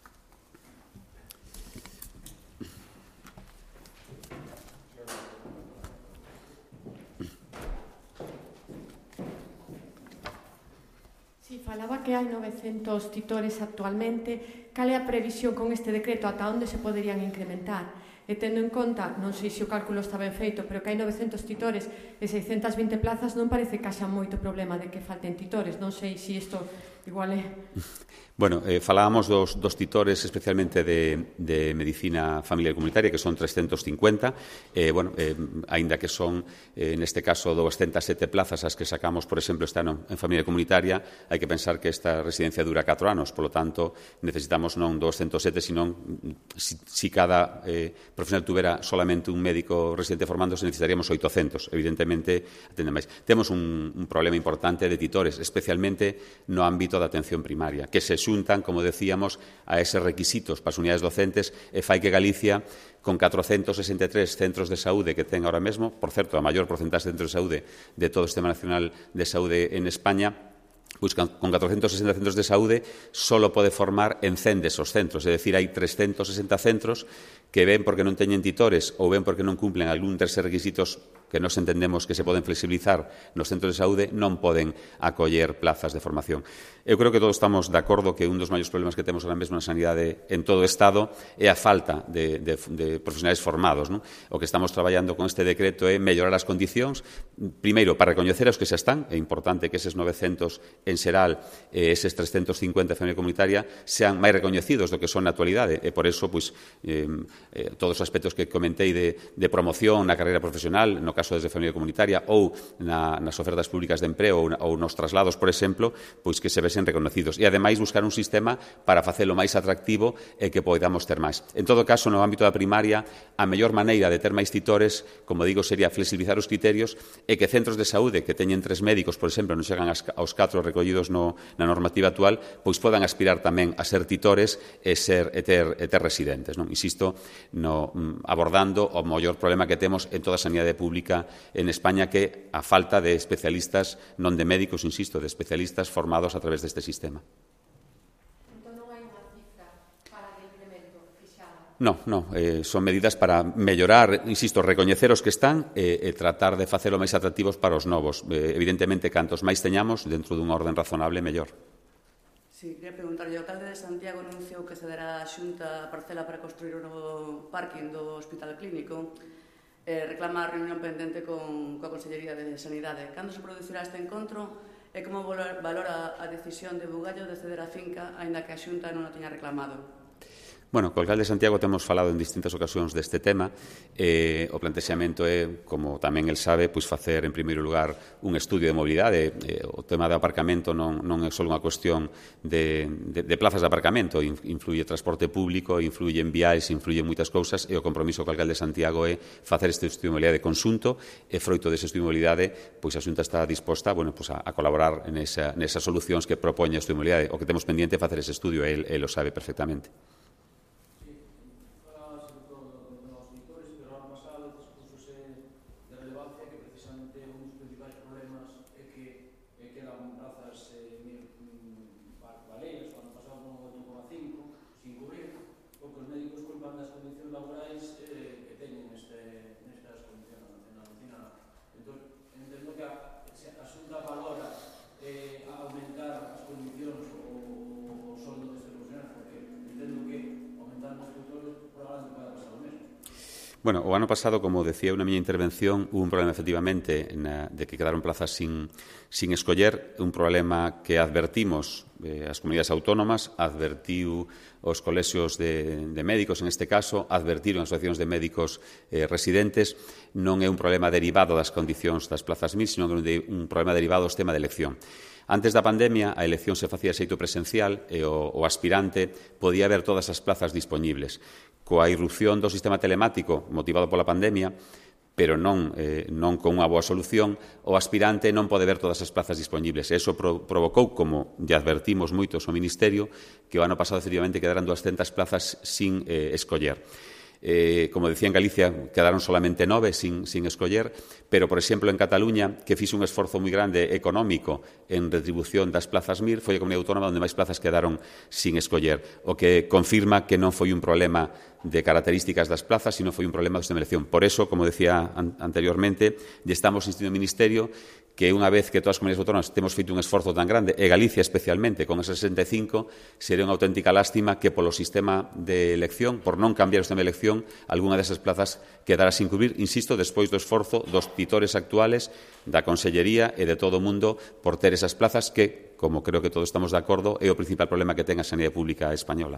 Falaba que hai 900 titores actualmente. Cal é a previsión con este decreto? Ata onde se poderían incrementar? E tendo en conta, non sei se o cálculo está ben feito, pero que hai 900 titores e 620 plazas, non parece que haxa moito problema de que falten titores. Non sei se isto igual é... Bueno, falábamos dos titores especialmente de Medicina Familiar e Comunitaria, que son 350, aínda que son, neste caso, 207 plazas as que sacamos, por exemplo, este ano en Familia Comunitaria, hai que pensar que esta residencia dura 4 anos, polo tanto, necesitamos non 207, senón, si cada profesional tuvera solamente un médico residente formándose, necesitaríamos 800, evidentemente, atende máis. Temos un problema importante de titores, especialmente no ámbito da atención primaria, que se xuntan, como decíamos, a eses requisitos para as unidades docentes e fai que Galicia, con 463 centros de saúde que ten ahora mesmo, por certo, a maior porcentaxe de centros de saúde de todo o Sistema Nacional de Saúde en España, pois con 460 centros de saúde só pode formar en 100 desos centros, é dicir, hai 360 centros que ven porque non teñen titores ou ven porque non cumplen algún tercer requisitos que nos entendemos que se poden flexibilizar nos centros de saúde, non poden acoller plazas de formación. Eu creo que todos estamos de acordo que un dos maiores problemas que temos ahora mesmo na sanidade en todo o Estado é a falta de profesionais formados. Non? O que estamos traballando con este decreto é mellorar as condicións, primeiro, para recoñecer os que xa están, é importante que eses 900 en xeral e eses 350 de familia comunitaria sean máis recoñecidos do que son na actualidade, e por iso, pois, todos os aspectos que comentei de promoción na carreira profesional, no caso caso desde Familia Comunitaria, ou nas ofertas públicas de emprego ou nos traslados, por exemplo, pois que se vesen reconocidos. E, ademais, buscar un sistema para facelo máis atractivo e que poidamos ter máis. En todo caso, no ámbito da primaria, a mellor maneira de ter máis titores, como digo, sería flexibilizar os criterios e que centros de saúde que teñen 3 médicos, por exemplo, non chegan aos 4 recollidos na normativa actual, pois podan aspirar tamén a ser titores e ter residentes. Insisto, abordando o maior problema que temos en toda a sanidade pública en España, que a falta de especialistas, non de médicos, insisto, de especialistas formados a través deste sistema. Entón non hai unha cifra para o incremento fixada? Non, son medidas para mellorar, insisto, recoñecer os que están e tratar de facelo máis atractivos para os novos. Evidentemente, cantos máis teñamos, dentro dun orden razonable, mellor. Sí, quería preguntarlle, o alcalde de Santiago anunciou que cederá a Xunta a parcela para construir un novo parking do Hospital Clínico, reclama a reunión pendente coa Consellería de Sanidade. Cando se producirá este encontro e como valora a decisión de Bugallo de ceder a finca, aínda que a Xunta non o tiña reclamado? Bueno, co alcalde de Santiago temos falado en distintas ocasións deste tema. O plantexamento é, como tamén el sabe, pois facer, en primeiro lugar, un estudio de mobilidade. O tema de aparcamento non é só unha cuestión de plazas de aparcamento. Influye transporte público, influye en viais, influye en moitas cousas, e o compromiso co alcalde de Santiago é facer este estudio de mobilidade conxunto, e froito dese estudio de mobilidade, pois a Xunta está disposta a colaborar nesas solucións que propoña o estudio de mobilidade. O que temos pendiente é facer ese estudio, e el o sabe perfectamente. Bueno, o ano pasado, como decía na miña intervención, hubo un problema efectivamente de que quedaron plazas sin escoller, un problema que advertimos as comunidades autónomas, advertiu os colexios de médicos, en este caso, advertiron as asociacións de médicos residentes. Non é un problema derivado das condicións das plazas MIR, sino que é un problema derivado do sistema de elección. Antes da pandemia, a elección se facía de xeito presencial e o aspirante podía ver todas as plazas dispoñibles. Coa irrupción do sistema telemático motivado pola pandemia, pero non con unha boa solución, o aspirante non pode ver todas as plazas dispoñibles. E iso provocou, como lle advertimos moitos ao Ministerio, que o ano pasado efectivamente quedaran 200 plazas sin escoller. Como decía, en Galicia quedaron solamente 9 sin escoller, pero, por exemplo, en Cataluña, que fixe un esforzo moi grande económico en retribución das plazas MIR, foi a comunidade autónoma onde máis plazas quedaron sin escoller, o que confirma que non foi un problema de características das plazas, sino foi un problema do sistema de elección. Por eso, como decía anteriormente, lle estamos insistindo ao Ministerio que unha vez que todas as comunidades autónomas temos feito un esforzo tan grande, e Galicia especialmente, con ese 65, sería unha auténtica lástima que polo sistema de elección, por non cambiar o sistema de elección, algunha desas plazas quedara sin cubrir, insisto, despois do esforzo dos titores actuales, da Consellería e de todo o mundo por ter esas plazas que, como creo que todos estamos de acordo, é o principal problema que ten a sanidade pública española.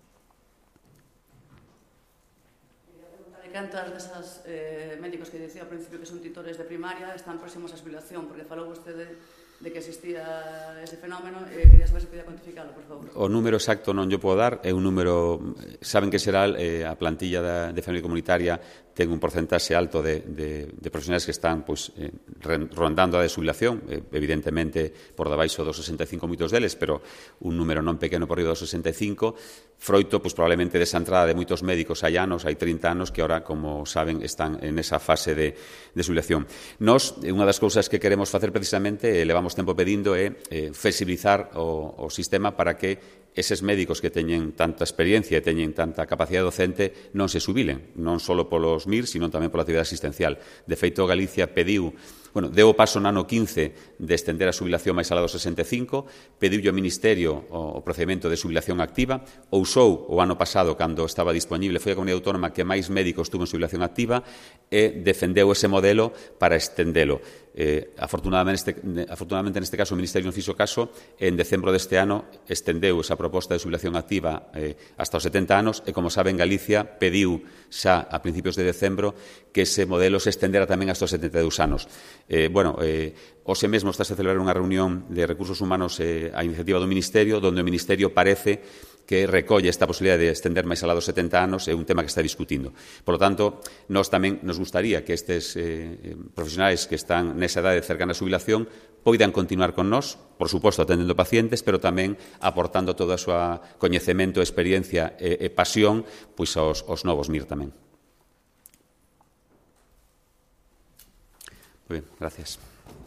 Cantas desas médicos que dicía ao principio que son titores de primaria están próximos a xubilación, porque falou vostede de que existía ese fenómeno e quería saber se podía cuantificalo, por favor. O número exacto non lle podo dar, é un número, saben que será a plantilla de Familia Comunitaria ten un porcentaxe alto de profesionais que están rondando a de xubilación, evidentemente por debaixo dos 65 moitos deles, pero un número non pequeno por riba dos 65, froito probablemente desa entrada de moitos médicos hai anos, hai 30 anos, que ahora, como saben, están en esa fase de xubilación. Nós, unha das cousas que queremos facer precisamente, levamos tempo pedindo, é flexibilizar o sistema para que eses médicos que teñen tanta experiencia e teñen tanta capacidade docente non se xubilen, non só polos MIR, sino tamén pola actividade asistencial. De feito, Galicia pediu, deu o paso no ano 15 de estender a xubilación máis alá dos 65, pediu ao Ministerio o procedimento de xubilación activa, usou o ano pasado, cando estaba disponible, foi a comunidade autónoma que máis médicos tuvo en xubilación activa e defendeu ese modelo para estendelo. Afortunadamente, neste caso, o Ministerio non fixo caso. En decembro deste ano estendeu esa proposta de xubilación activa hasta os 70 anos e, como saben, Galicia pediu xa a principios de decembro que ese modelo se estendera tamén hasta os 72 anos. Hoxe mesmo está a celebrar unha reunión de recursos humanos a iniciativa do Ministerio, onde o Ministerio parece que recolle esta posibilidad de estender máis alá dos 70 anos, é un tema que está discutindo. Por lo tanto, nós tamén nos gustaría que estes profesionais que están nesa idade cercana á xubilación poidan continuar con nós, por suposto, atendendo pacientes, pero tamén aportando todo o seu coñecemento, experiencia e pasión pois aos novos MIR tamén. Moi ben, gracias.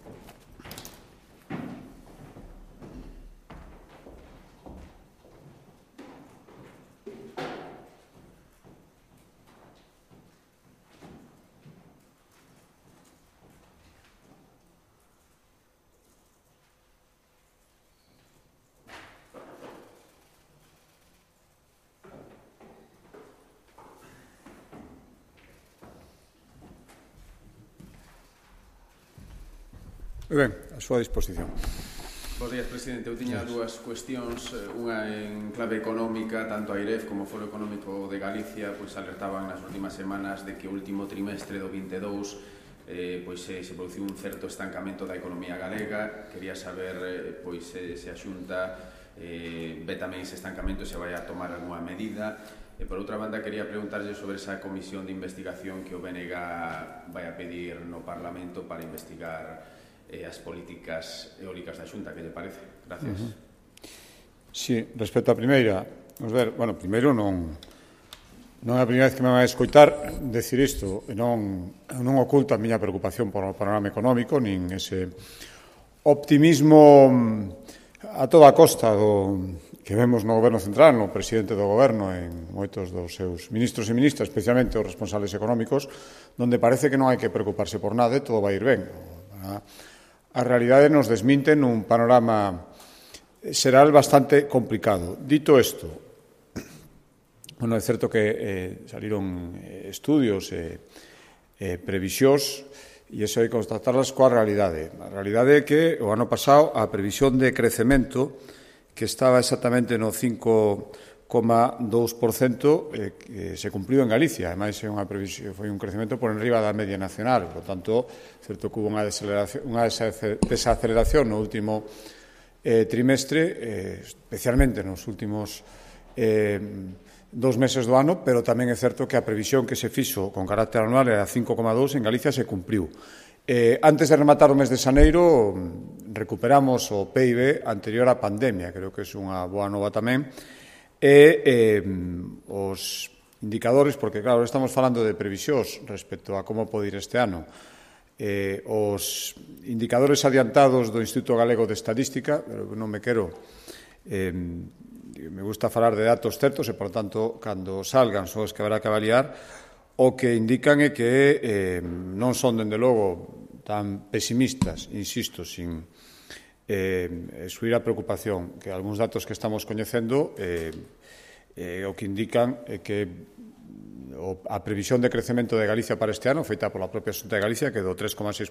Moi ben, a súa disposición. Bos días, presidente. Eu tiña dúas cuestións, unha en clave económica, tanto a AIREF como o Foro Económico de Galicia pois alertaban nas últimas semanas de que o último trimestre do 22 se produciu un certo estancamento da economía galega. Quería saber se a Xunta ve tamén ese estancamento, se vai a tomar algunha medida. E, por outra banda, quería preguntarlle sobre esa comisión de investigación que o BNG vai a pedir no Parlamento para investigar as políticas eólicas da Xunta. Que lle parece? Gracias. Sí, respecto á primeira, vamos ver, primeiro non é a primeira vez que me vai escoitar decir isto, e non oculta a miña preocupación por o panorama económico, nin ese optimismo a toda costa que vemos no Goberno Central, no presidente do Goberno, en moitos dos seus ministros e ministras, especialmente os responsables económicos, donde parece que non hai que preocuparse por nada e todo vai ir ben. A realidade nos desminte nun panorama xeral bastante complicado. Dito isto, é certo que saliron estudios e previsións e iso hai que constatarlas coa realidade. A realidade é que o ano pasado a previsión de crecemento que estaba exactamente no 5,2% que se cumpriu en Galicia. Ademais, foi un crecemento por enriba da media nacional. Por tanto, certo que hubo unha desaceleración no último trimestre, especialmente nos últimos 2 meses do ano, pero tamén é certo que a previsión que se fixo con carácter anual era 5,2, en Galicia se cumpriu. Antes de rematar o mes de xaneiro, recuperamos o PIB anterior á pandemia, creo que é unha boa nova tamén, e os indicadores, porque claro, estamos falando de previsións respecto a como pode ir este ano, os indicadores adiantados do Instituto Galego de Estadística, pero non me quero, me gusta falar de datos certos e, por tanto, cando salgan son os que habrá que avaliar, o que indican é que non son, dende logo, tan pesimistas, insisto, sin subir a preocupación, que algúns datos que estamos coñecendo o que indican é que a previsión de crecemento de Galicia para este ano, feita pola propia Xunta de Galicia, que do 3,6%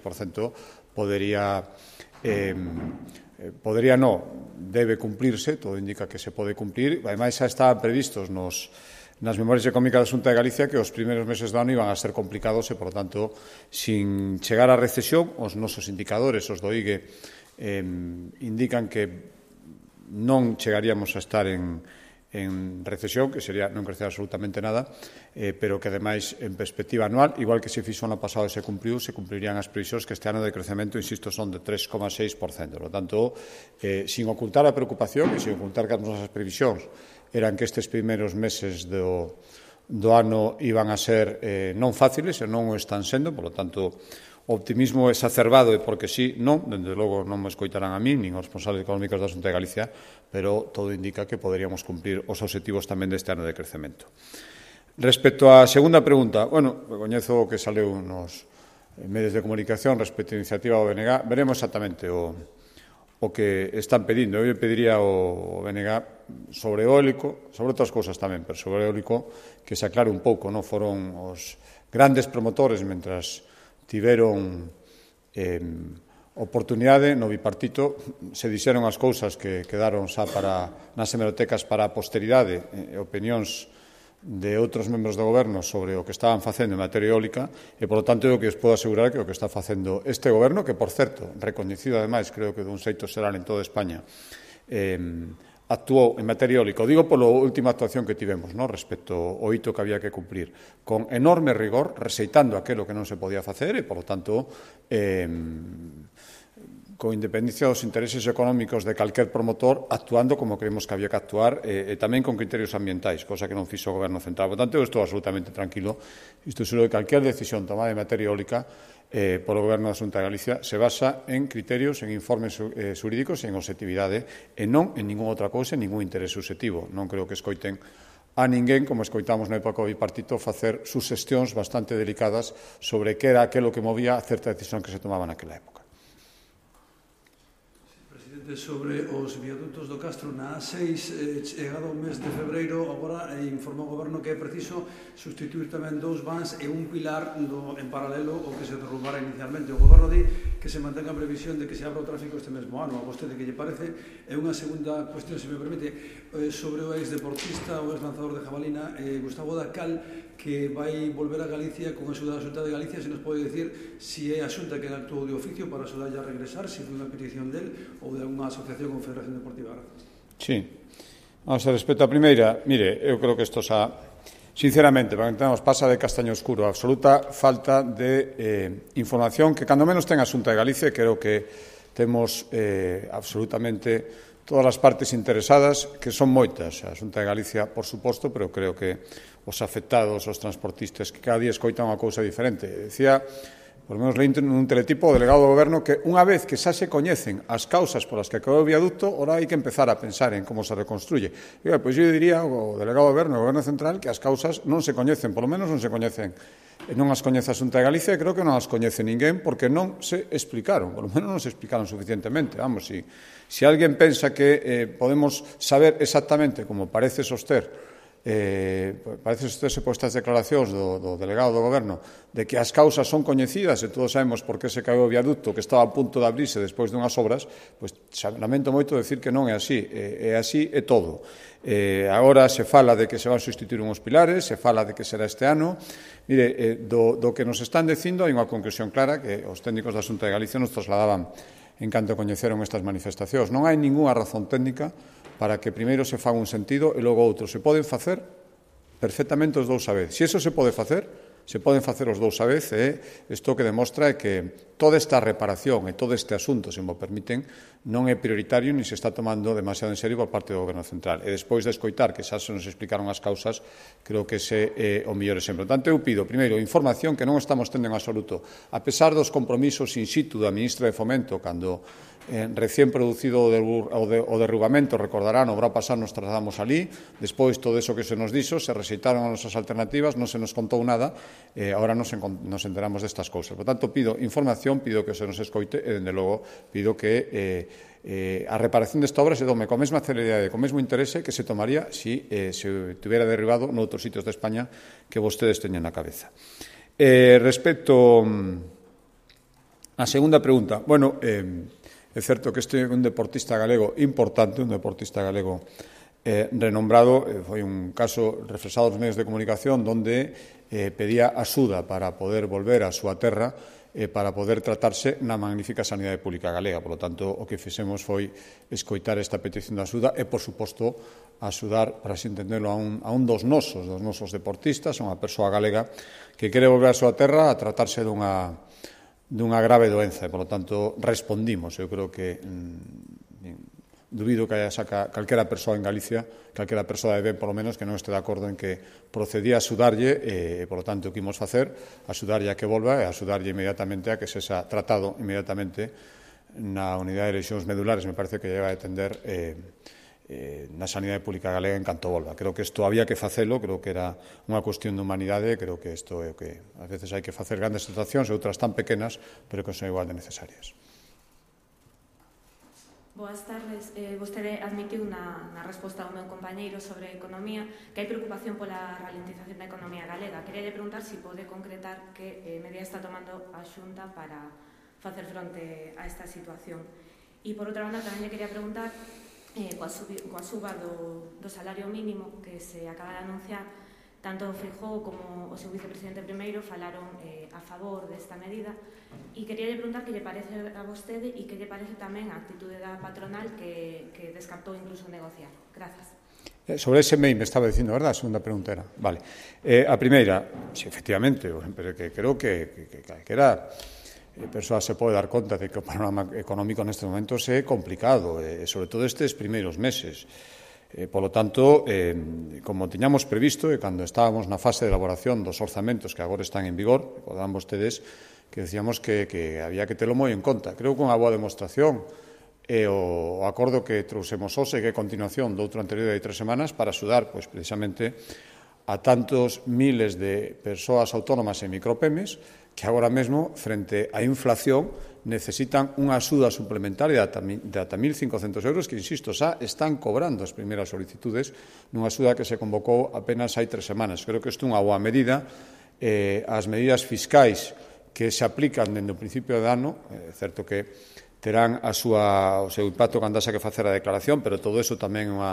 debe cumplirse, todo indica que se pode cumplir. Ademais, xa estaban previstos nas memorias económicas da Xunta de Galicia que os primeiros meses do ano iban a ser complicados e, por tanto, sin chegar á recesión, os nosos indicadores, os do IGE, indican que non chegaríamos a estar en recesión, que sería non crecer absolutamente nada, pero que, ademais, en perspectiva anual, igual que se fixo ano pasado e se cumpriu, se cumprirían as previsións que este ano de crecemento, insisto, son de 3,6%. Por lo tanto, sin ocultar a preocupación e sin ocultar que as nosas previsións eran que estes primeiros meses do ano iban a ser non fáciles e non o están sendo, por lo tanto, o optimismo exacerbado e porque sí, non, dende logo non me escoitarán a mí, nin os responsables económicos da Xunta de Galicia, pero todo indica que poderíamos cumprir os obxectivos tamén deste ano de crecemento. Respecto á segunda pregunta, recoñezo que saleu nos medios de comunicación respecto á iniciativa do BNG, veremos exactamente o que están pedindo. Eu pediría ao BNG sobre eólico, sobre outras cousas tamén, pero sobre eólico, que se aclare un pouco, non foron os grandes promotores mentras tiveron oportunidade no bipartito se dixeron as cousas que quedaron xa nas hemerotecas para a posteridade, opinións de outros membros do goberno sobre o que estaban facendo en materia eólica e, polo tanto, o que os podo asegurar que o que está facendo este goberno, que, por certo, recoñecido, ademais, creo que dun xeito xeral en toda España, actuou en materia eólica, o digo pola última actuación que tivemos, respecto ao hito que había que cumplir, con enorme rigor, rexeitando aquilo que non se podía facer e, polo tanto, con independencia dos intereses económicos de calquer promotor, actuando como creemos que había que actuar e tamén con criterios ambientais, cosa que non fixo o Goberno Central. Por tanto, eu estou absolutamente tranquilo. Estou seguro de que calquer decisión tomada en materia eólica polo Goberno da Xunta de Galicia se basa en criterios, en informes xurídicos e en objetividade e non en ninguna outra cousa, en ningún interés subjetivo. Non creo que escoiten a ninguén, como escoitamos na época do bipartito, facer suxestións bastante delicadas sobre que era aquilo que movía a certa decisión que se tomaba naquela época. Sobre os viadutos do Castro na A6, chegado o mes de febreiro, agora informou o Goberno que é preciso sustituir tamén 2 vans e un pilar en paralelo ao que se derrubara inicialmente. O Goberno di que se mantenga a previsión de que se abra o tráfico este mesmo ano. A vostede que lle parece? E unha segunda cuestión, se me permite, sobre o ex-deportista, o ex-lanzador de jabalina, Gustavo Dacal, que vai volver a Galicia con a axuda da Xunta de Galicia. Se nos pode dicir se é a Xunta que actuou de oficio para axudarlle a regresar, se foi unha petición del ou de unha asociación ou Federación Deportiva. Sí. Vamos a respecto a primeira, mire, eu creo que isto xa, sinceramente, para que entendamos, pasa de castaño oscuro, absoluta falta de información que cando menos ten a Xunta de Galicia, creo que temos absolutamente todas as partes interesadas, que son moitas, a Xunta de Galicia, por suposto, pero creo que os afectados, os transportistas, que cada día escoitan unha cousa diferente. Decía, por lo menos leí nun teletipo, o delegado do Goberno, que unha vez que xa se coñecen as causas polas que acabou o viaducto, ora hai que empezar a pensar en como se reconstruye. Pois eu diría ao delegado do Goberno, ao Goberno Central, que as causas non se coñecen, por lo menos non se coñecen, non as coñece a Xunta de Galicia, e creo que non as coñece ninguén, porque non se explicaron, por lo menos non se explicaron suficientemente. Vamos, se alguén pensa que podemos saber exactamente, como parece soster por estas declaracións do delegado do Goberno, de que as causas son coñecidas e todos sabemos por que se caeu o viaducto que estaba a punto de abrirse despois dunhas obras, pois lamento moito decir que non é así, é así e todo. Agora se fala de que se van sustituir uns pilares, se fala de que será este ano. Mire, do que nos están dicindo hai unha conclusión clara que os técnicos da Xunta de Galicia nos trasladaban en canto coñeceron estas manifestacións. Non hai ningunha razón técnica para que primeiro se faga un sentido e logo outro. Se poden facer perfectamente os dous a vez. Se iso se pode facer, se poden facer os dous a vez, e isto que demostra é que toda esta reparación e todo este asunto, se mo permiten, non é prioritario ni se está tomando demasiado en serio por parte do Goberno Central. E despois de escoitar que xa se nos explicaron as causas, creo que ese é o mellor exemplo. Tanto eu pido, primeiro, información que non estamos tendo en absoluto. A pesar dos compromisos in situ da ministra de Fomento, cando recén producido o derrubamento, recordarán, o brao pasado nos trasladamos alí, despois todo eso que se nos dixo, se rexeitaron as nosas alternativas, non se nos contou nada, agora nos enteramos destas cousas. Por tanto, pido información, pido que se nos escoite e, dende logo, pido que a reparación desta obra se tome con a mesma celeridade, con o mesmo interese que se tomaría se tuviera derribado noutros sitios de España que vostedes teñen na cabeza. Respecto á segunda pregunta, bueno, é certo que este é un deportista galego importante, un deportista galego renombrado. Foi un caso refresado nos medios de comunicación onde pedía axuda para poder volver á súa terra, para poder tratarse na magnífica sanidade pública galega. Por lo tanto, o que fixemos foi escoitar esta petición de axuda e, por suposto, axudar, para así entenderlo, a un dos nosos deportistas, unha persoa galega que quere volver á súa terra a tratarse dunha grave doenza, e, por lo tanto, respondimos. Eu creo que dubido que haya calquera persoa en Galicia, calquera persoa de ben, polo menos, que non este de acordo en que procedía a axudarlle, e, por lo tanto, o que imos facer, axudarlle a que volva e axudarlle inmediatamente a que se xa tratado inmediatamente na unidade de lesións medulares, me parece que lle vai atender na sanidade pública galega en canto volva. Creo que isto había que facelo, creo que era unha cuestión de humanidade, creo que isto é o que a veces hai que facer grandes situacións e outras tan pequenas, pero que son igual de necesarias. Boas tardes. Vostede admitiu na resposta ao meu compañeiro sobre economía que hai preocupación pola ralentización da economía galega. Queria preguntar se pode concretar que medida está tomando a Xunta para facer fronte a esta situación. E, por outra banda, tamén lle quería preguntar, coa suba do salario mínimo que se acaba de anunciar, tanto Feijóo como o seu vicepresidente primeiro falaron a favor desta medida, e quería preguntar que lle parece a vostede e que lle parece tamén a actitude da patronal que descartou incluso negociar. Grazas. Sobre ese MEI me estaba dicindo, verdad? A segunda pregunta era. Vale. A primeira, sí, efectivamente, pero que creo que calquera persoa se pode dar conta de que o panorama económico nestes momentos é complicado, sobre todo estes primeiros meses. Por lo tanto, como tiñamos previsto, e cando estábamos na fase de elaboración dos orzamentos que agora están en vigor, recordan vostedes que decíamos que había que telo moi en conta. Creo que unha boa demostración é o acordo que trouxemos hoxe, que é continuación do outro anterior de 3 semanas, para axudar, pois, precisamente, a tantos miles de persoas autónomas e micropemes que agora mesmo, frente á inflación, necesitan unha axuda suplementaria de ata 1.500 euros que, insisto, xa están cobrando as primeiras solicitudes nunha axuda que se convocou apenas hai 3 semanas. Creo que isto é unha boa medida. As medidas fiscais que se aplican dende o principio de ano, é certo que terán o seu impacto cando haxa que facer a declaración, pero todo iso tamén é unha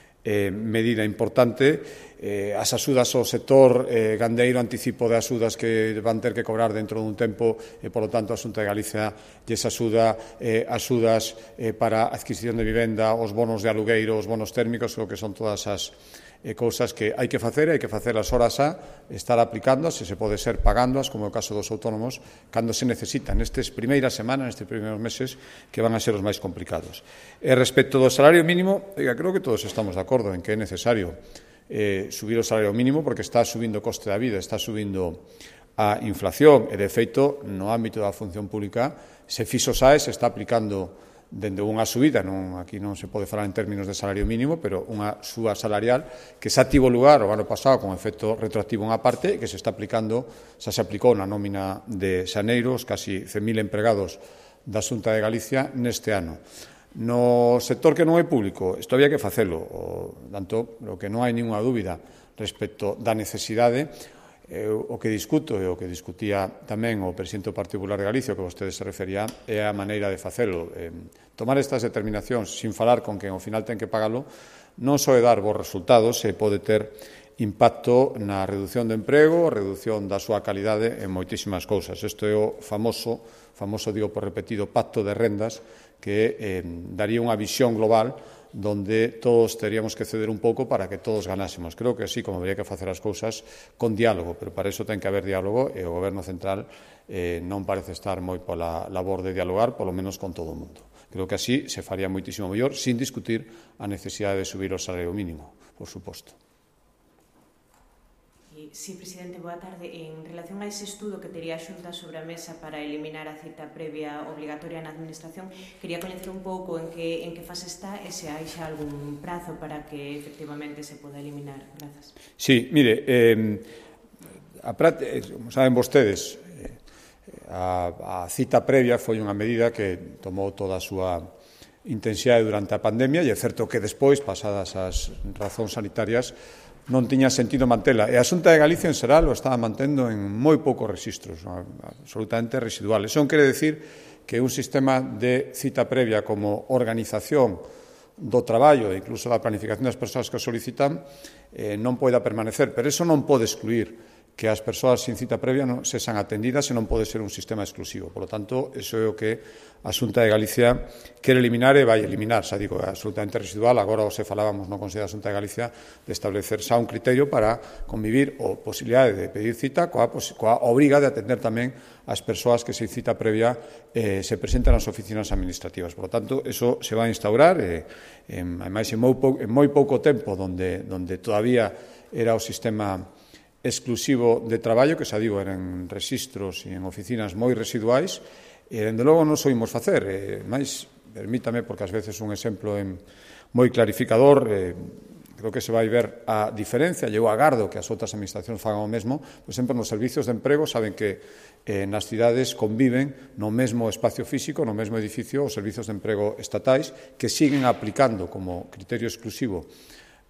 medida importante. As axudas ao sector gandeiro, anticipo de axudas que van ter que cobrar dentro dun tempo, e, polo tanto, a Xunta de Galicia lles axuda axudas para a adquisición de vivenda, os bonos de alugueiro, os bonos térmicos, creo que son todas as cousas que hai que facer, hai que facelas horas estar aplicándoas, se pode ser pagándoas, como é o caso dos autónomos, cando se necesitan nestes primeiras semanas, nestes primeiros meses, que van a ser os máis complicados. Respecto do salario mínimo, creo que todos estamos de acordo en que é necesario subir o salario mínimo, porque está subindo o coste da vida, está subindo a inflación, e, de feito, no ámbito da función pública, se fixo SAE, se está aplicando dende unha subida, aquí non se pode falar en términos de salario mínimo, pero unha suba salarial que xa tivo lugar o ano pasado con efecto retroactivo unha parte e que se está aplicando, xa se aplicou na nómina de xaneiros, casi 100.000 empregados da Xunta de Galicia neste ano. No sector que non é público, isto había que facelo, tanto, o que non hai ninguna dúbida respecto da necesidade. O que discuto e o que discutía tamén o presidente do Partido Popular de Galicia, que vostede se refería, é a maneira de facelo. Tomar estas determinacións sin falar con quen ao final ten que pagalo non só é dar bons resultados, e pode ter impacto na reducción do emprego, reducción da súa calidade en moitísimas cousas. Isto é o famoso, digo por repetido, pacto de rendas, que daría unha visión global donde todos teríamos que ceder un pouco para que todos ganásemos. Creo que así como habría que facer as cousas con diálogo, pero para iso ten que haber diálogo, e o Goberno Central non parece estar moi pola labor de dialogar, polo menos con todo o mundo. Creo que así se faría moitísimo mellor, sin discutir a necesidade de subir o salario mínimo, por suposto. Sí, presidente, boa tarde. En relación a ese estudo que tería a Xunta sobre a mesa para eliminar a cita previa obrigatoria na Administración, quería coñecer un pouco en que fase está e se hai xa algún prazo para que efectivamente se poda eliminar. Grazas. Sí, mire, como saben vostedes, a cita previa foi unha medida que tomou toda a súa intensidade durante a pandemia, e é certo que despois, pasadas as razóns sanitarias, non tiña sentido mantela. E a Xunta de Galicia en xeral o estaba mantendo en moi poucos rexistros, absolutamente residuales. Eso non quere decir que un sistema de cita previa como organización do traballo e incluso da planificación das persoas que o solicitan non poida permanecer, pero eso non pode excluir que as persoas sin cita previa non sexan atendidas e non pode ser un sistema exclusivo. Por lo tanto, eso é o que a Xunta de Galicia quere eliminar e vai eliminar. Xa digo, é absolutamente residual. Agora se falábamos no Consello da Xunta de Galicia de establecer xa un criterio para convivir ou posibilidade de pedir cita coa obriga de atender tamén as persoas que sin cita previa se presentan nas oficinas administrativas. Por lo tanto, eso se vai a instaurar ademais en moi pouco tempo onde todavía era o sistema exclusivo de traballo, que xa digo, eran rexistros e en oficinas moi residuais, e, dende logo, non soimos facer. Mais, permítame, porque ás veces un exemplo moi clarificador, creo que se vai ver a diferencia, e eu agardo que as outras administracións fagan o mesmo. Por exemplo, nos servicios de emprego, saben que nas cidades conviven no mesmo espacio físico, no mesmo edificio, os servicios de emprego estatais, que siguen aplicando como criterio exclusivo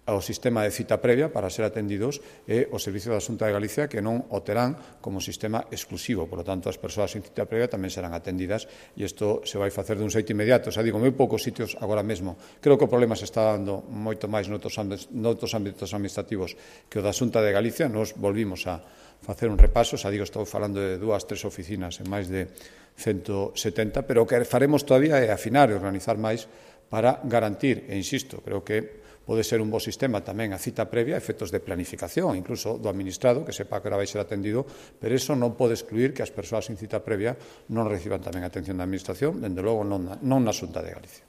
ao sistema de cita previa para ser atendidos e o Servicio da Xunta de Galicia que non o terán como sistema exclusivo. Por lo tanto, as persoas sin cita previa tamén serán atendidas e isto se vai facer dun xeito inmediato. Xa digo, moi poucos sitios agora mesmo. Creo que o problema se está dando moito máis noutros ámbitos administrativos que o da Xunta de Galicia. Nos volvimos a facer un repaso, xa digo, estou falando de 2-3 oficinas en máis de 170, pero o que faremos todavía é afinar e organizar máis para garantir, e insisto, creo que pode ser un bo sistema tamén a cita previa, efectos de planificación, incluso do administrado, que sepa que ahora vai ser atendido, pero iso non pode excluir que as persoas sin cita previa non reciban tamén atención da administración, dende logo non na Xunta de Galicia.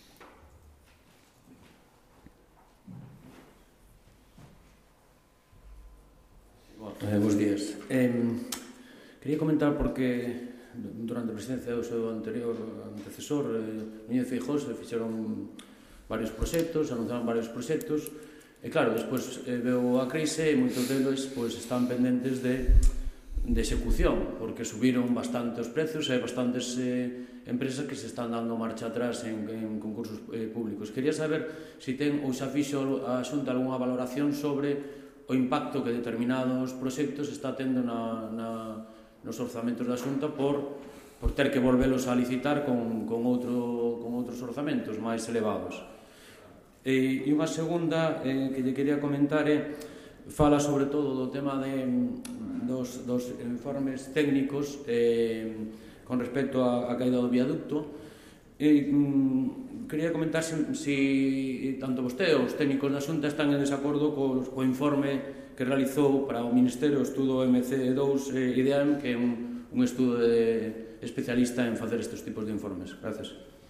Bos días. Quería comentar porque durante a presidencia do seu anterior antecesor, Núñez Feijóo, se fixeron varios proxectos, anunciaron varios proxectos, e claro, despois veu a crise e moitos deles están pendentes de execución, porque subiron bastante os precios e hai bastantes empresas que se están dando marcha atrás en concursos públicos. Quería saber se ten ou xa fixo a Xunta algunha valoración sobre o impacto que determinados proxectos está tendo nos orzamentos da Xunta por ter que volvelos a licitar con outros orzamentos máis elevados. E unha segunda que lle quería comentar fala sobre todo do tema dos informes técnicos con respecto á caída do viaducto. Quería comentar se tanto vostede ou os técnicos da Xunta están en desacordo co informe que realizou para o Ministerio o estudo MC2 IDEAM, que é un estudo especialista en facer estes tipos de informes. Gracias.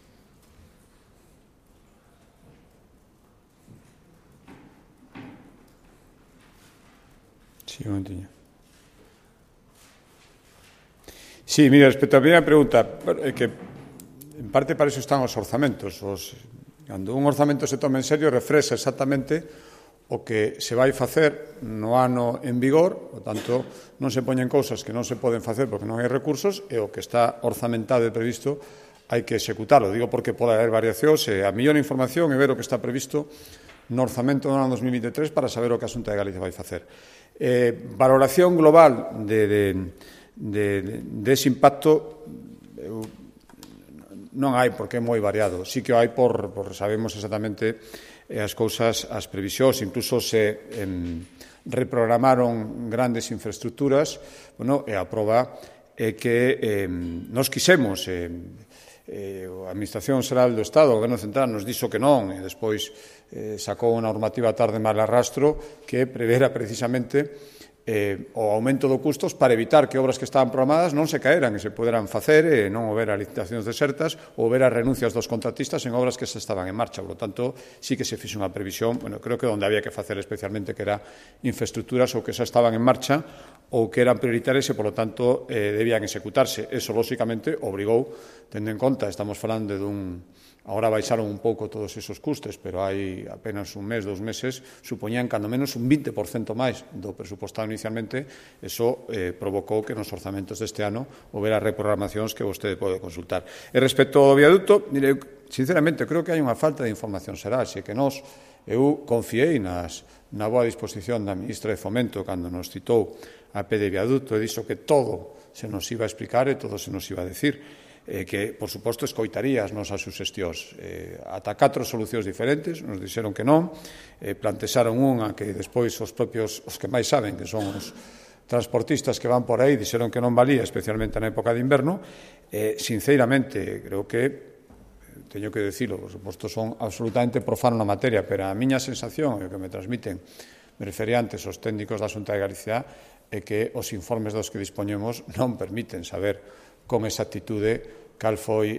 Sí, un momentinho. Sí, mira, respecto a primeira pregunta, que en parte para iso están os orzamentos. Cando un orzamento se toma en serio, refrexa exactamente o que se vai facer no ano en vigor, por tanto, non se poñen cousas que non se poden facer porque non hai recursos, e o que está orzamentado e previsto hai que executarlo. Digo porque pode haber variacións, e a mellor información é ver o que está previsto no orzamento do ano 2023 para saber o que a Xunta de Galicia vai facer. Valoración global dese impacto non hai, porque é moi variado. Sí que o hai por sabemos exactamente as cousas, as previsións, incluso se reprogramaron grandes infraestructuras, e a proba é que nos quisemos, a Administración Xeral do Estado, o Goberno Central, nos dixo que non, e despois sacou unha normativa tarde mal arrastro que prevera precisamente o aumento do custos para evitar que obras que estaban programadas non se caeran e se poderan facer e non houbera licitacións desertas ou houbera renuncias dos contratistas en obras que se estaban en marcha. Por lo tanto, sí que se fixe unha previsión, creo que onde había que facer especialmente que era infraestructuras ou que xa estaban en marcha ou que eran prioritarias e, por lo tanto, debían executarse. Eso, lóxicamente, obrigou, tendo en conta, estamos falando dun... Agora baixaron un pouco todos esos custes, pero hai apenas un mes, 2 meses, supoñían cando menos un 20% máis do presupostado inicialmente. Eso provocou que nos orzamentos deste ano houbera reprogramacións que vostede pode consultar. E respecto ao viaducto, mire, sinceramente, creo que hai unha falta de información xeral, xe que eu confiei na boa disposición da ministra de Fomento cando nos citou a P de viaducto e dixo que todo se nos iba a explicar e todo se nos iba a decir. Que, por suposto, escoitaría as nosas suxestións. Ata 4 solucións diferentes, nos dixeron que non, plantexaron unha que despois os que máis saben, que son os transportistas que van por aí, dixeron que non valía, especialmente na época de inverno. Sinceramente, creo que, teño que decirlo, por suposto, son absolutamente profano na materia, pero a miña sensación, e o que me transmiten, me refería antes os técnicos da Xunta de Galicia, é que os informes dos que dispoñemos non permiten saber con exactitude cal foi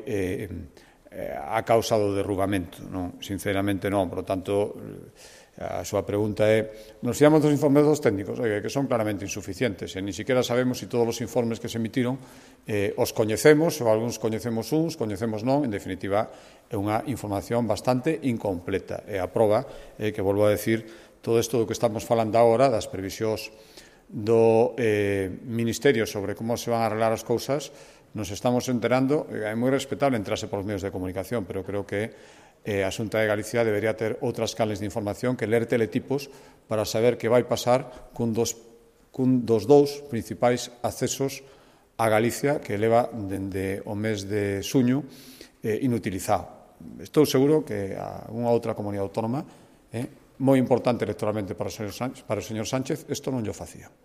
a causa do derrugamento. Non? Sinceramente non. Por lo tanto, a súa pregunta é, nos fiamos dos informes dos técnicos, que son claramente insuficientes, e ni siquiera sabemos se todos os informes que se emitiron os coñecemos, ou algúns coñecemos uns, coñecemos non. En definitiva, é unha información bastante incompleta. E a proba é que, volvo a decir, todo isto do que estamos falando agora, das previsións do Ministerio sobre como se van a arreglar as cousas, nos estamos enterando, é moi respetable entrarse polos medios de comunicación, pero creo que a Xunta de Galicia debería ter outras canles de información que ler teletipos para saber que vai pasar cun dos dous principais accesos a Galicia que leva dende o mes de xuño inutilizado. Estou seguro que a unha outra comunidade autónoma moi importante electoralmente para o señor Sánchez isto non llo facía.